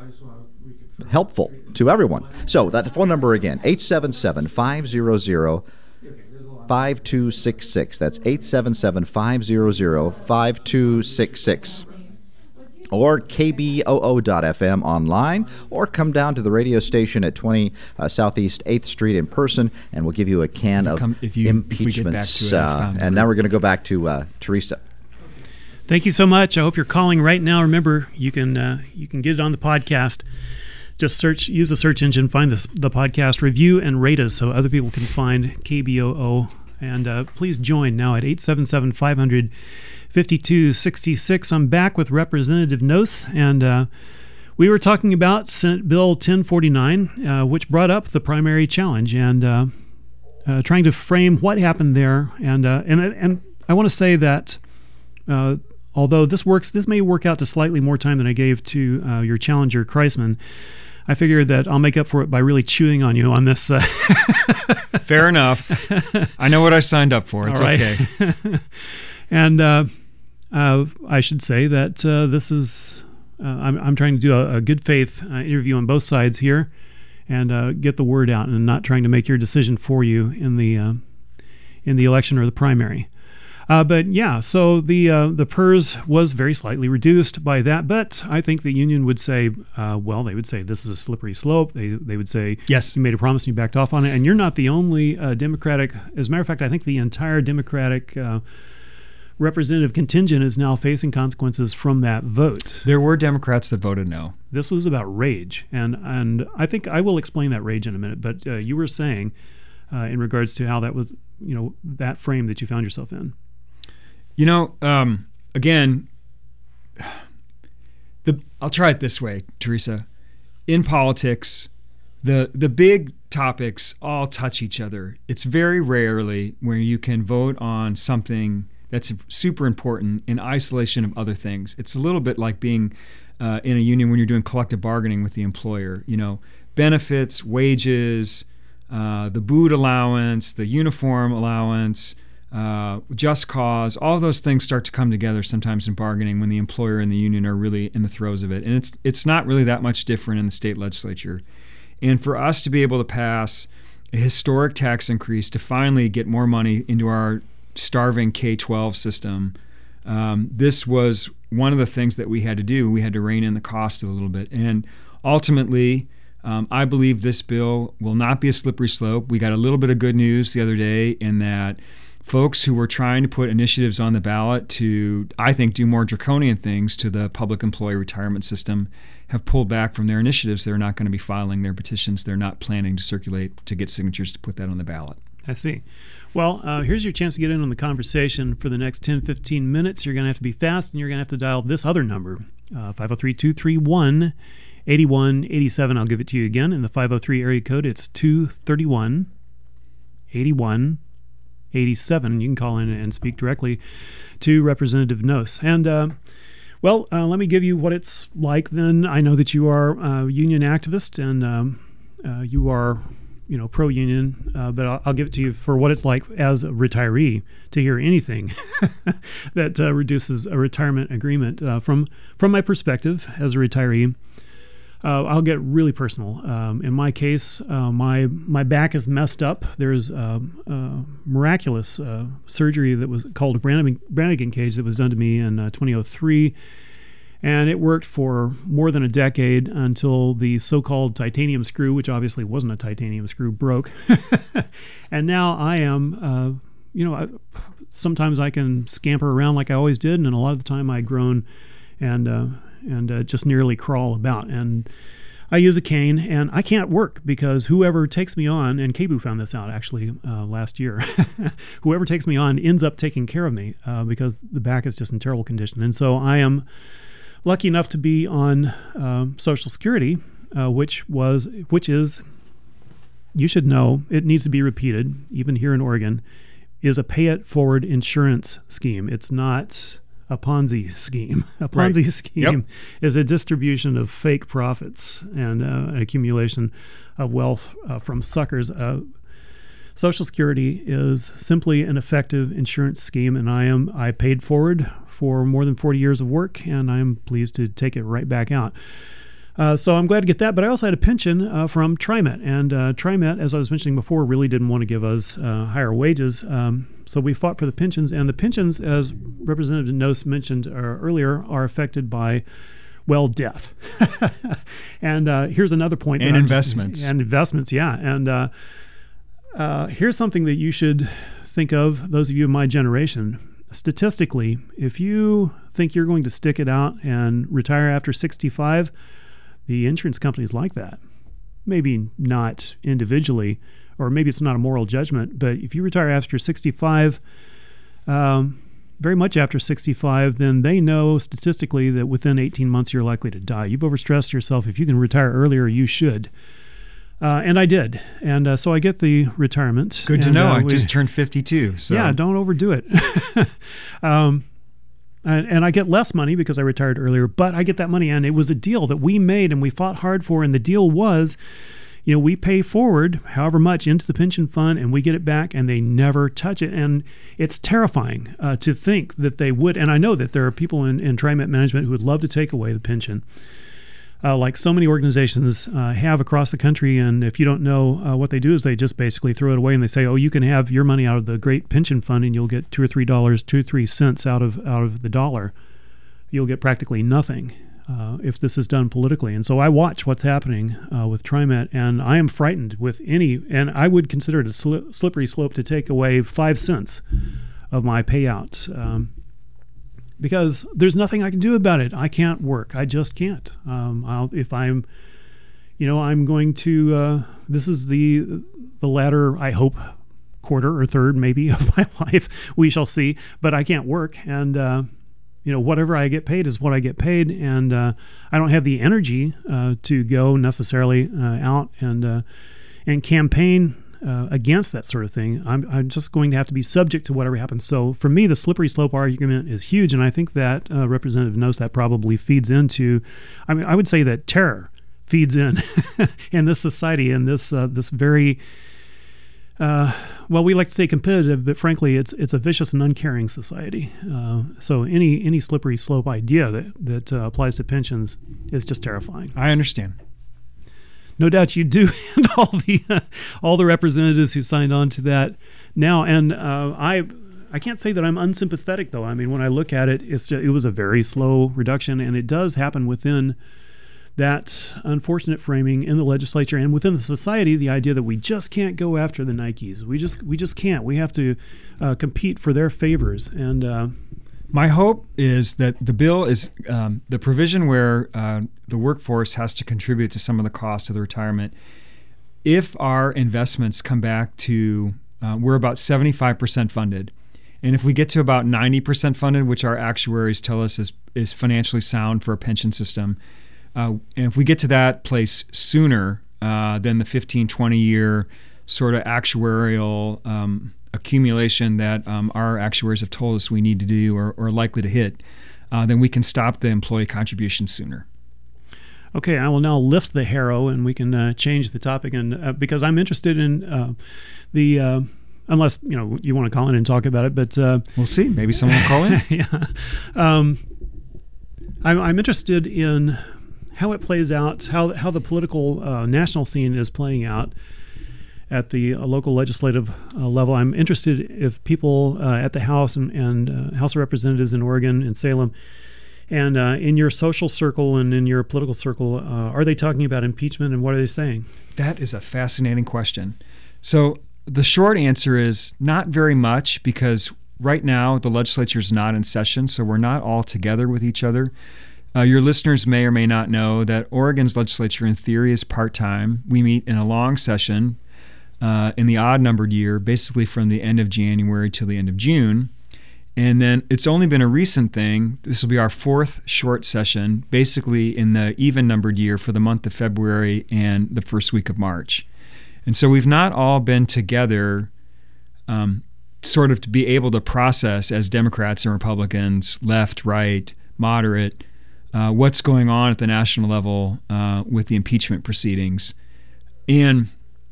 helpful to everyone. So that phone number again, eight seven seven, five hundred, five two six six. That's eight seven seven, five hundred, five two six six. Or K B O O dot F M online, or come down to the radio station at twenty uh, Southeast eighth Street in person, and we'll give you a can of come, if you, impeachments. If it, uh, and now we're going to go back to uh, Teresa. Thank you so much. I hope you're calling right now. Remember, you can uh, you can get it on the podcast. Just search, use the search engine, find this, the podcast, review, and rate us so other people can find K B O O. And uh, please join now at eight seven seven, five hundred, fifty-two sixty-six. I'm back with Representative Noce, and uh, we were talking about Senate Bill ten forty-nine, uh, which brought up the primary challenge, and uh, uh, trying to frame what happened there. And uh, and and I want to say that uh, although this works, this may work out to slightly more time than I gave to uh, your challenger, Kreisman. I figured that I'll make up for it by really chewing on you on this. Uh, Fair enough. I know what I signed up for. It's All right. okay. And uh, uh, I should say that uh, this is, uh, I'm, I'm trying to do a, a good faith uh, interview on both sides here and uh, get the word out, and not trying to make your decision for you in the uh, in the election or the primary. Uh, but yeah, so the uh, the P E R S was very slightly reduced by that. But I think the union would say, uh, well, they would say this is a slippery slope. They they would say, yes, you made a promise and you backed off on it. And you're not the only uh, Democratic. As a matter of fact, I think the entire Democratic uh, representative contingent is now facing consequences from that vote. There were Democrats that voted no. This was about rage, and and I think I will explain that rage in a minute. But uh, you were saying uh, in regards to how that was, you know, that frame that you found yourself in. You know, um, again, the I'll try it this way, Teresa. In politics, the the big topics all touch each other. It's very rarely where you can vote on something that's super important in isolation of other things. It's a little bit like being uh, in a union when you're doing collective bargaining with the employer. You know, benefits, wages, uh, the boot allowance, the uniform allowance, uh, just cause, all of those things start to come together sometimes in bargaining when the employer and the union are really in the throes of it. And it's it's not really that much different in the state legislature. And for us to be able to pass a historic tax increase to finally get more money into our starving K twelve system, um, this was one of the things that we had to do. We had to rein in the cost a little bit. And ultimately, um, I believe this bill will not be a slippery slope. We got a little bit of good news the other day in that folks who were trying to put initiatives on the ballot to, I think, do more draconian things to the public employee retirement system have pulled back from their initiatives. They're not going to be filing their petitions. They're not planning to circulate to get signatures to put that on the ballot. I see. Well, uh, here's your chance to get in on the conversation for the next ten, fifteen minutes. You're going to have to be fast, and you're going to have to dial this other number, uh, five oh three, two three one, eight one eight seven. I'll give it to you again. In the five oh three area code, it's two three one, eight one eight seven. You can call in and speak directly to Representative Noss. And, uh, well, uh, let me give you what it's like then. I know that you are a union activist, and um, uh, you are... you know, pro-union, uh, but I'll, I'll give it to you for what it's like as a retiree to hear anything that uh, reduces a retirement agreement. Uh, from from my perspective as a retiree, uh, I'll get really personal. Um, in my case, uh, my my back is messed up. There's uh, uh, miraculous uh, surgery that was called a Brannigan, Brannigan cage that was done to me in uh, twenty oh three. And it worked for more than a decade until the so-called titanium screw, which obviously wasn't a titanium screw, broke. And now I am, uh, you know, I, sometimes I can scamper around like I always did, and a lot of the time I groan and uh, and uh, just nearly crawl about. And I use a cane, and I can't work because whoever takes me on, and K B U found this out actually uh, last year, whoever takes me on ends up taking care of me uh, because the back is just in terrible condition. And so I am lucky enough to be on uh, Social Security, uh, which was, which is, you should know, it needs to be repeated, even here in Oregon, is a pay-it-forward insurance scheme. It's not a Ponzi scheme. A Ponzi Right. scheme Yep. is a distribution of fake profits and uh, an accumulation of wealth uh, from suckers. Uh, Social Security is simply an effective insurance scheme, and I am I paid forward for more than forty years of work, and I am pleased to take it right back out. Uh, so I'm glad to get that, but I also had a pension uh, from TriMet, and uh, TriMet, as I was mentioning before, really didn't want to give us uh, higher wages, um, so we fought for the pensions, and the pensions, as Representative Noss mentioned uh, earlier, are affected by, well, death. And uh, here's another point. And that I'm just- investments. and investments, yeah. And uh, uh, here's something that you should think of, those of you of my generation. Statistically, if you think you're going to stick it out and retire after sixty-five, the insurance companies like that. Maybe not individually, or maybe it's not a moral judgment, but if you retire after sixty-five, um, very much after sixty-five, then they know statistically that within eighteen months you're likely to die. You've overstressed yourself. If you can retire earlier, you should. Uh, and I did. And uh, so I get the retirement. Good to And, know. uh, I we- just turned fifty-two. So. Yeah, don't overdo it. um, and, and I get less money because I retired earlier, but I get that money, and it was a deal that we made and we fought hard for, and the deal was, you know, we pay forward however much into the pension fund, and we get it back, and they never touch it. And it's terrifying uh, to think that they would, and I know that there are people in, in TriMet management who would love to take away the pension. uh, like so many organizations uh, have across the country. And if you don't know, uh, what they do is they just basically throw it away and they say, oh, you can have your money out of the great pension fund and you'll get two or three dollars, two or three cents out of out of the dollar. You'll get practically nothing uh, if this is done politically. And so I watch what's happening uh, with TriMet, and I am frightened with any, and I would consider it a sli- slippery slope to take away five cents of my payout. Um, because there's nothing I can do about it. I can't work. I just can't. Um, I'll, if I'm, you know, I'm going to, uh, this is the, the latter, I hope, quarter or third maybe of my life. We shall see. But I can't work. And, uh, you know, whatever I get paid is what I get paid. And uh, I don't have the energy uh, to go necessarily uh, out and, uh, and campaign Uh, against that sort of thing. I'm, I'm just going to have to be subject to whatever happens. So for me, the slippery slope argument is huge, and I think that uh, Representative Nost that probably feeds into, I mean, I would say that terror feeds in in this society, in this uh, this very, uh, well, we like to say competitive, but frankly, it's it's a vicious and uncaring society. Uh, so any any slippery slope idea that that uh, applies to pensions is just terrifying. I understand. No doubt you do, and all the uh, all the representatives who signed on to that now. And uh, I I can't say that I'm unsympathetic, though. I mean, when I look at it, it's just, it was a very slow reduction, and it does happen within that unfortunate framing in the legislature and within the society. The idea that we just can't go after the Nikes, we just we just can't. We have to uh, compete for their favors. And uh, my hope is that the bill is um, the provision where uh, the workforce has to contribute to some of the cost of the retirement. If our investments come back to, uh, we're about seventy-five percent funded. And if we get to about ninety percent funded, which our actuaries tell us is, is financially sound for a pension system, uh, and if we get to that place sooner uh, than the fifteen, twenty year sort of actuarial um, accumulation that um, our actuaries have told us we need to do or, or likely to hit, uh, then we can stop the employee contributions sooner. Okay, I will now lift the harrow and we can uh, change the topic. And uh, because I'm interested in uh, the, uh, unless you know you want to call in and talk about it, but uh, we'll see. Maybe someone will call in. yeah, um, I'm, I'm interested in how it plays out, how how the political uh, national scene is playing out at the uh, local legislative uh, level. I'm interested if people uh, at the House and, and uh, House of Representatives in Oregon and Salem and uh, in your social circle and in your political circle, uh, are they talking about impeachment and what are they saying? That is a fascinating question. So the short answer is not very much, because right now the legislature is not in session, so we're not all together with each other. Uh, your listeners may or may not know that Oregon's legislature in theory is part-time. We meet in a long session Uh, in the odd-numbered year, basically from the end of January till the end of June. And then it's only been a recent thing. This will be our fourth short session, basically in the even-numbered year for the month of February and the first week of March. And so we've not all been together um, sort of to be able to process as Democrats and Republicans, left, right, moderate, uh, what's going on at the national level uh, with the impeachment proceedings. And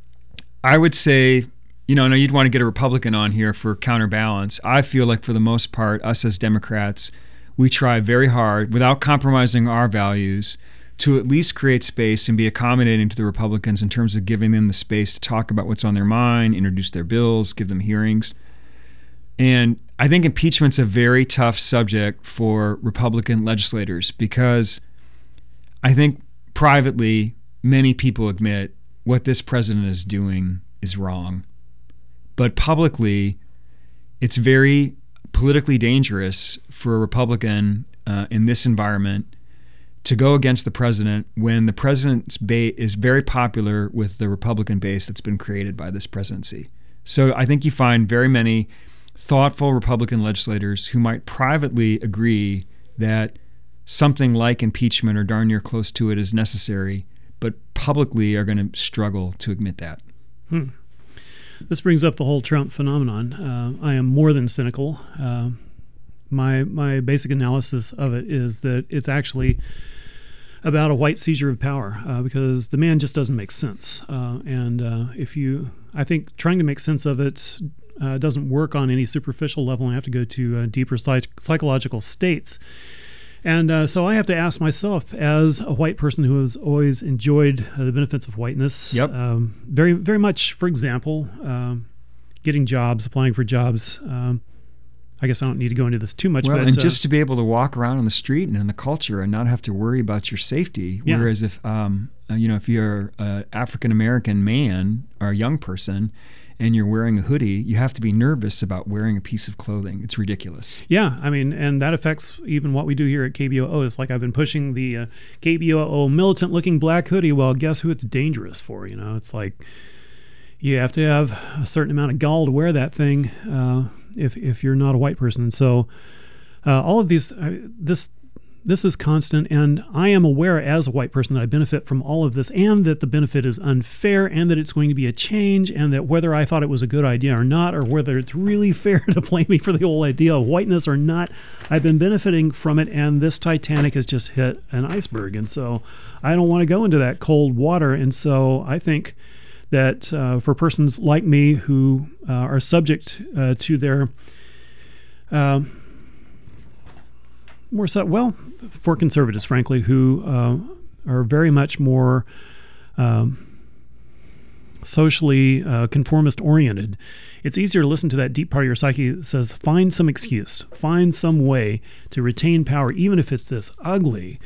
I would say, you know, I know you'd want to get a Republican on here for counterbalance. I feel like for the most part, us as Democrats, we try very hard, without compromising our values, to at least create space and be accommodating to the Republicans in terms of giving them the space to talk about what's on their mind, introduce their bills, give them hearings. And I think impeachment's a very tough subject for Republican legislators, because I think privately many people admit what this president is doing is wrong. But publicly, it's very politically dangerous for a Republican uh, in this environment to go against the president when the president's base is very popular with the Republican base that's been created by this presidency. So I think you find very many thoughtful Republican legislators who might privately agree that something like impeachment or darn near close to it is necessary, but publicly are going to struggle to admit that. Hmm. This brings up the whole Trump phenomenon. Uh, I am more than cynical. Uh, my my basic analysis of it is that it's actually about a white seizure of power, uh, because the man just doesn't make sense. Uh, and uh, if you, I think trying to make sense of it uh, doesn't work on any superficial level. I have to go to uh, deeper psych- psychological states. And uh, so I have to ask myself, as a white person who has always enjoyed uh, the benefits of whiteness, Yep. um, very, very much, for example, um, getting jobs, applying for jobs. Um, I guess I don't need to go into this too much. Well, but, and uh, just to be able to walk around on the street and in the culture and not have to worry about your safety. Yeah. Whereas if, um, uh, you know, if you're an African-American man or a young person and you're wearing a hoodie, you have to be nervous about wearing a piece of clothing. It's ridiculous. Yeah, I mean, and that affects even what we do here at K B O O. It's like I've been pushing the uh, K B O O militant-looking black hoodie. Well, guess who it's dangerous for? You know, it's like you have to have a certain amount of gall to wear that thing uh, if if you're not a white person. And so uh, all of these, uh, this this is constant, and I am aware as a white person that I benefit from all of this, and that the benefit is unfair, and that it's going to be a change, and that whether I thought it was a good idea or not, or whether it's really fair to blame me for the whole idea of whiteness or not, I've been benefiting from it, and this Titanic has just hit an iceberg, and so I don't want to go into that cold water. And so I think that uh, for persons like me who uh, are subject uh, to their uh, more so, well, for conservatives, frankly, who uh, are very much more um, socially uh, conformist oriented, it's easier to listen to that deep part of your psyche that says, find some excuse, find some way to retain power, even if it's this ugly,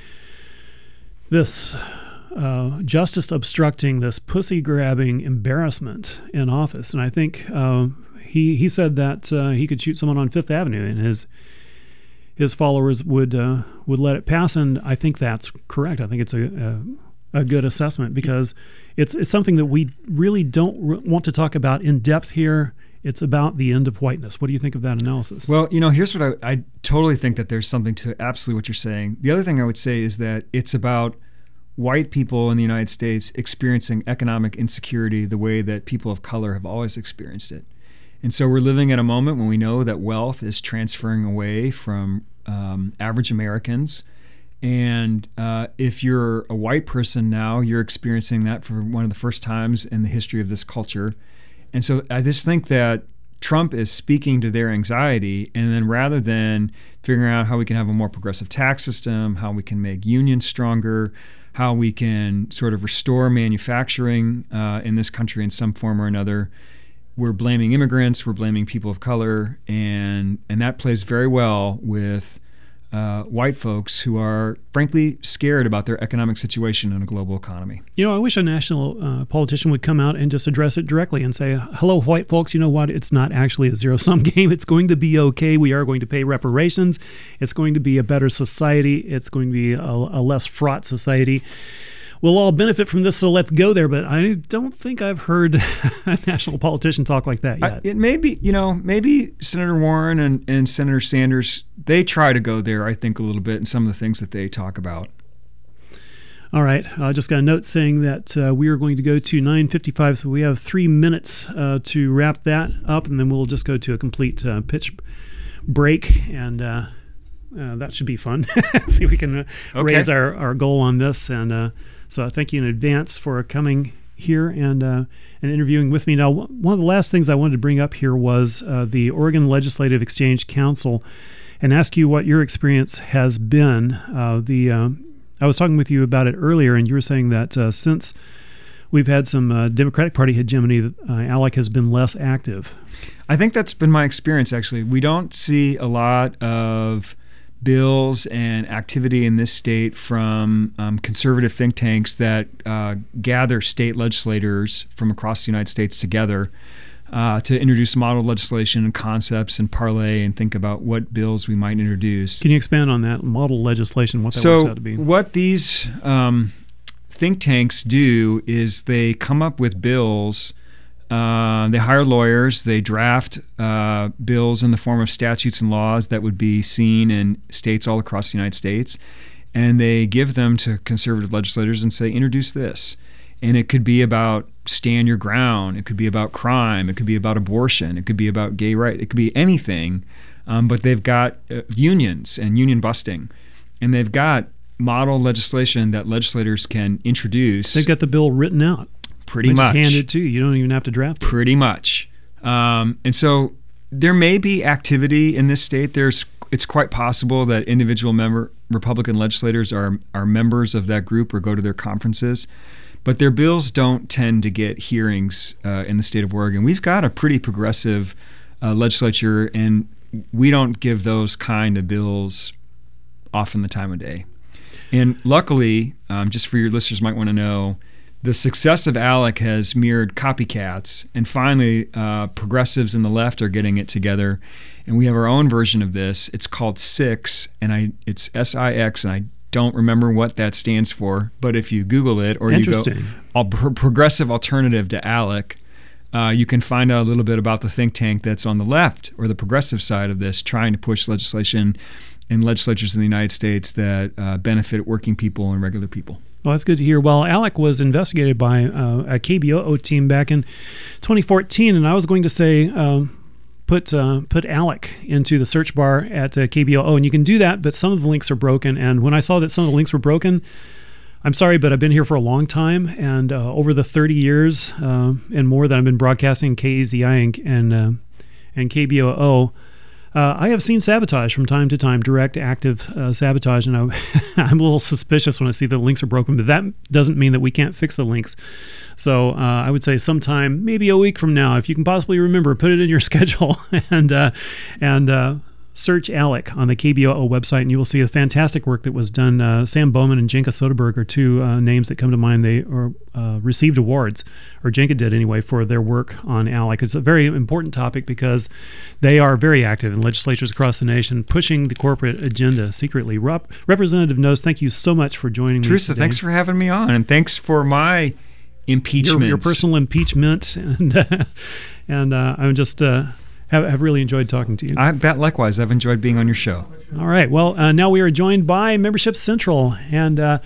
this uh, justice obstructing, this pussy grabbing embarrassment in office. And I think uh, he he said that uh, he could shoot someone on Fifth Avenue and his his followers would uh, would let it pass, and I think that's correct. I think it's a a, a good assessment, because it's it's something that we really don't re- want to talk about in depth here. It's about the end of whiteness. What do you think of that analysis? Well, you know, here's what I, I totally think that there's something to absolutely what you're saying. The other thing I would say is that it's about white people in the United States experiencing economic insecurity the way that people of color have always experienced it. And so we're living at a moment when we know that wealth is transferring away from um, average Americans. And uh, if you're a white person now, you're experiencing that for one of the first times in the history of this culture. And so I just think that Trump is speaking to their anxiety, and then rather than figuring out how we can have a more progressive tax system, how we can make unions stronger, how we can sort of restore manufacturing uh, in this country in some form or another, we're blaming immigrants, we're blaming people of color, and and that plays very well with uh, white folks who are, frankly, scared about their economic situation in a global economy. You know, I wish a national uh, politician would come out and just address it directly and say, hello, white folks, you know what? It's not actually a zero-sum game. It's going to be okay. We are going to pay reparations. It's going to be a better society. It's going to be a, a less fraught society. We'll all benefit from this, so let's go there. But I don't think I've heard a national politician talk like that yet. I, it may be, you know, maybe Senator Warren and, and Senator Sanders, they try to go there, I think, a little bit in some of the things that they talk about. All right. I just got a note saying that uh, we are going to go to nine fifty-five, so we have three minutes uh, to wrap that up, and then we'll just go to a complete uh, pitch break, and uh, uh, that should be fun. See if we can uh, Okay. raise our, our goal on this. And uh, so I thank you in advance for coming here and uh, and interviewing with me. Now, one of the last things I wanted to bring up here was uh, the Oregon Legislative Exchange Council, and ask you what your experience has been. Uh, the uh, I was talking with you about it earlier, and you were saying that uh, since we've had some uh, Democratic Party hegemony, uh, ALEC has been less active. I think that's been my experience, actually. We don't see a lot of bills and activity in this state from um, conservative think tanks that uh, gather state legislators from across the United States together uh, to introduce model legislation and concepts and parlay and think about what bills we might introduce. Can you expand on that model legislation, what that so works out to be? what these um, think tanks do is they come up with bills. Uh, they hire lawyers. They draft uh, bills in the form of statutes and laws that would be seen in states all across the United States, and they give them to conservative legislators and say, introduce this. And it could be about stand your ground. It could be about crime. It could be about abortion. It could be about gay rights. It could be anything. Um, but they've got uh, unions and union busting, and they've got model legislation that legislators can introduce. They've got the bill written out. Pretty they much. Just hand it to you. You don't even have to draft it. Pretty much. Um, and so there may be activity in this state. There's, it's quite possible that individual member Republican legislators are are members of that group or go to their conferences, but their bills don't tend to get hearings uh, in the state of Oregon. We've got a pretty progressive uh, legislature, and we don't give those kind of bills often the time of day. And luckily, um, just for your listeners might want to know, the success of ALEC has mirrored copycats, and finally uh, progressives and the left are getting it together, and we have our own version of this. It's called SIX, and I it's S I X, and I don't remember what that stands for, but if you Google it or you go a progressive alternative to ALEC, uh, you can find out a little bit about the think tank that's on the left or the progressive side of this, trying to push legislation in legislatures in the United States that uh, benefit working people and regular people. Well, that's good to hear. Well, ALEC was investigated by uh, a K B O O team back in twenty fourteen, and I was going to say um, put uh, put ALEC into the search bar at uh, K B O O, and you can do that, but some of the links are broken. And when I saw that some of the links were broken, I'm sorry, but I've been here for a long time, and uh, over the thirty years uh, and more that I've been broadcasting K E Z I and and, uh, and K B O O, Uh, I have seen sabotage from time to time, direct, active uh, sabotage, and I, I'm a little suspicious when I see the links are broken, but that doesn't mean that we can't fix the links. So uh, I would say sometime, maybe a week from now, if you can possibly remember, put it in your schedule and uh, and uh, search ALEC on the K B O O website, and you will see the fantastic work that was done. Uh, Sam Bowman and Jenka Soderberg are two uh, names that come to mind. They are, uh, received awards, or Jenka did anyway, for their work on ALEC. It's a very important topic because they are very active in legislatures across the nation, pushing the corporate agenda secretly. Rep- Representative Nose, thank you so much for joining me Teresa, today. thanks for having me on, and thanks for my impeachment. Your, your personal impeachment, and uh, and uh, I'm just... Uh, Have, have really enjoyed talking to you. I bet likewise. I've enjoyed being on your show. All right. Well, uh, now we are joined by Membership Central. And uh,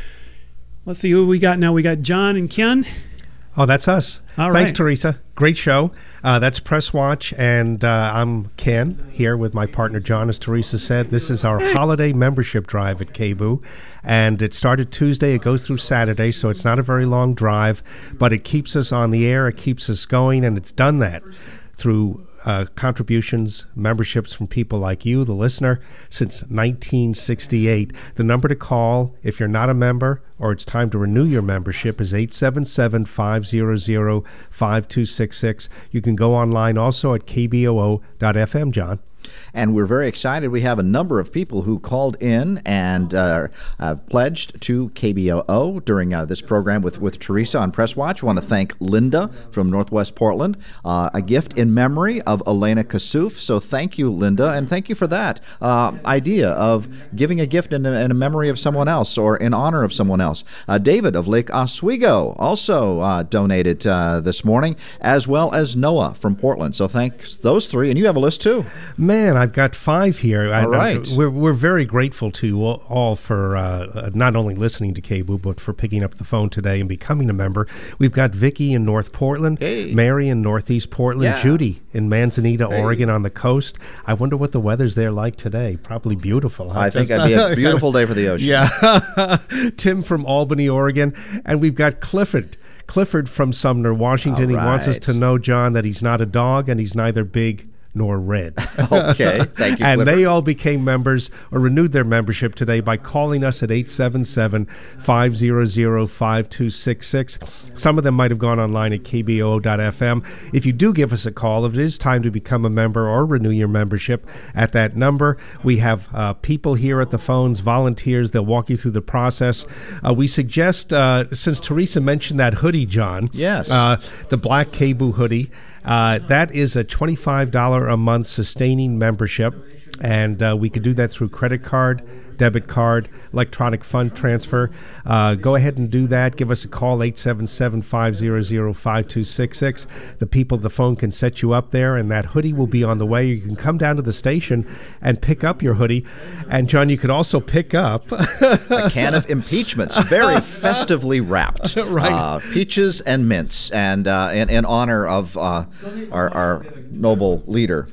let's see who we got now. We got John and Ken. Oh, that's us. All Thanks, right. Teresa. Great show. Uh, that's Press Watch, and uh, I'm Ken here with my partner John. As Teresa said, this is our holiday membership drive at K B O O, and it started Tuesday. It goes through Saturday, so it's not a very long drive, but it keeps us on the air. It keeps us going, and it's done that through Uh, contributions, memberships from people like you, the listener, since nineteen sixty-eight. The number to call if you're not a member or it's time to renew your membership is eight seven seven, five hundred, five two six six. You can go online also at k b o o dot f m, John. And we're very excited. We have a number of people who called in and uh, uh, pledged to K B O O during uh, this program with, with Teresa on Press Watch. I want to thank Linda from Northwest Portland, uh, a gift in memory of Elena Kassouf. So thank you, Linda, and thank you for that uh, idea of giving a gift in a, in a memory of someone else or in honor of someone else. Uh, David of Lake Oswego also uh, donated uh, this morning, as well as Noah from Portland. So thanks those three. And you have a list, too. Man, I've got five here. All I, right. I, we're, we're very grateful to you all, all for uh, not only listening to K B O O, but for picking up the phone today and becoming a member. We've got Vicky in North Portland, hey. Mary in Northeast Portland, yeah. Judy in Manzanita, hey. Oregon on the coast. I wonder what the weather's there like today. Probably beautiful. Huh? I think that'd be a beautiful day for the ocean. Yeah. Tim from Albany, Oregon. And we've got Clifford. Clifford from Sumner, Washington. All He wants us right. to know, John, that he's not a dog and he's neither big nor red. Okay, thank you, And Clifford. they all became members or renewed their membership today by calling us at eight seven seven, five hundred, five two six six. Some of them might have gone online at k b o o dot f m. If you do give us a call, if it is time to become a member or renew your membership at that number, we have uh, people here at the phones, volunteers. They'll walk you through the process. Uh, we suggest, uh, since Teresa mentioned that hoodie, John, Yes. uh, the black K B O O hoodie, Uh, that is a twenty-five dollars a month sustaining membership, and uh, we could do that through credit card, debit card, electronic fund transfer. Uh, go ahead and do that. Give us a call, eight seven seven, five hundred, five two six six. The people at the phone can set you up there, and that hoodie will be on the way. You can come down to the station and pick up your hoodie. And, John, you could also pick up a can of impeachments, very festively wrapped. Right. Uh, peaches and mints, and uh, in, in honor of uh, our, our noble leader.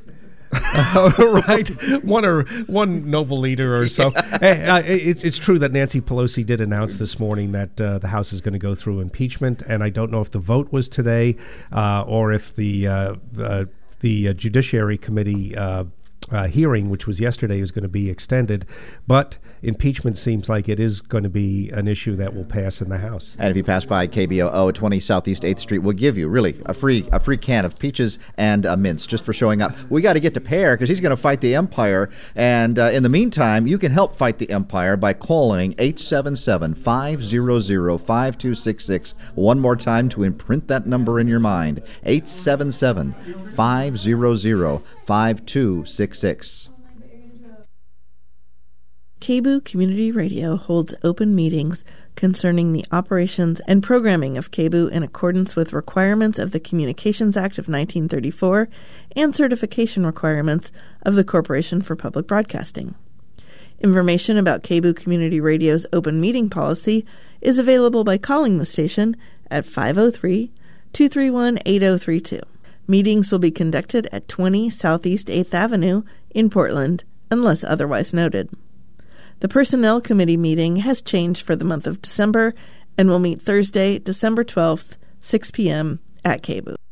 Right, one or one noble leader or so. Eh, uh, it's it's true that Nancy Pelosi did announce this morning that uh, the House is going to go through impeachment, and I don't know if the vote was today uh, or if the uh, uh, the uh, Judiciary Committee uh, uh, hearing, which was yesterday, is going to be extended. But impeachment seems like it is going to be an issue that will pass in the House. And if you pass by K B O O at twenty Southeast eighth Street, we'll give you really a free a free can of peaches and uh, mints just for showing up. We got to get to Pear because he's going to fight the Empire. And uh, in the meantime, you can help fight the Empire by calling eight seven seven, five hundred, five two six six. One more time to imprint that number in your mind. eight seven seven, five hundred, five two six six. K B O O Community Radio holds open meetings concerning the operations and programming of K B O O in accordance with requirements of the Communications Act of nineteen thirty-four and certification requirements of the Corporation for Public Broadcasting. Information about K B O O Community Radio's open meeting policy is available by calling the station at five oh three, two three one, eight oh three two. Meetings will be conducted at twenty Southeast eighth Avenue in Portland, unless otherwise noted. The Personnel Committee meeting has changed for the month of December and will meet Thursday, December twelfth, six p.m. at K B O O.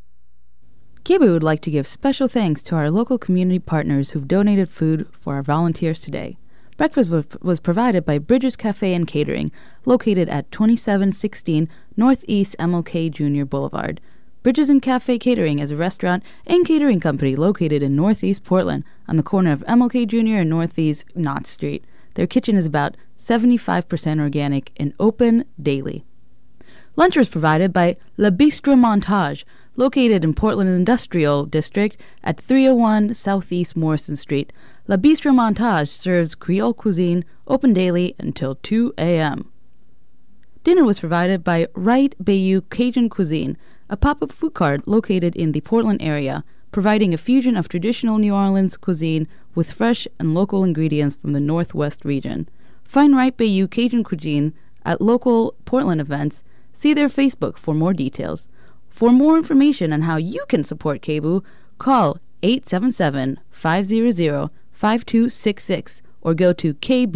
K B O O would like to give special thanks to our local community partners who've donated food for our volunteers today. Breakfast was, was provided by Bridges Cafe and Catering, located at twenty-seven sixteen Northeast M L K Junior Boulevard. Bridges and Cafe Catering is a restaurant and catering company located in Northeast Portland on the corner of M L K Junior and Northeast Knott Street. Their kitchen is about seventy-five percent organic and open daily. Lunch was provided by La Bistro Montage, located in Portland Industrial District at three oh one Southeast Morrison Street. La Bistro Montage serves Creole cuisine, open daily until two a.m. Dinner was provided by Right Bayou Cajun Cuisine, a pop-up food cart located in the Portland area, providing a fusion of traditional New Orleans cuisine with fresh and local ingredients from the Northwest region. Find Right Bayou Cajun Cuisine at local Portland events. See their Facebook for more details. For more information on how you can support K B O O, call eight seven seven, five hundred, five two six six or go to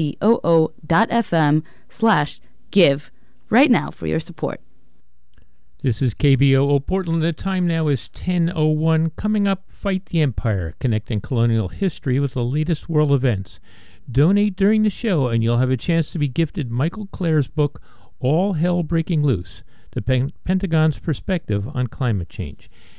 kboo.fm slash give right now for your support. This is K B O O Portland. The time now is ten oh one. Coming up, Fight the Empire, connecting colonial history with the latest world events. Donate during the show and you'll have a chance to be gifted Michael Clare's book, All Hell Breaking Loose, the Pen- Pentagon's Perspective on Climate Change.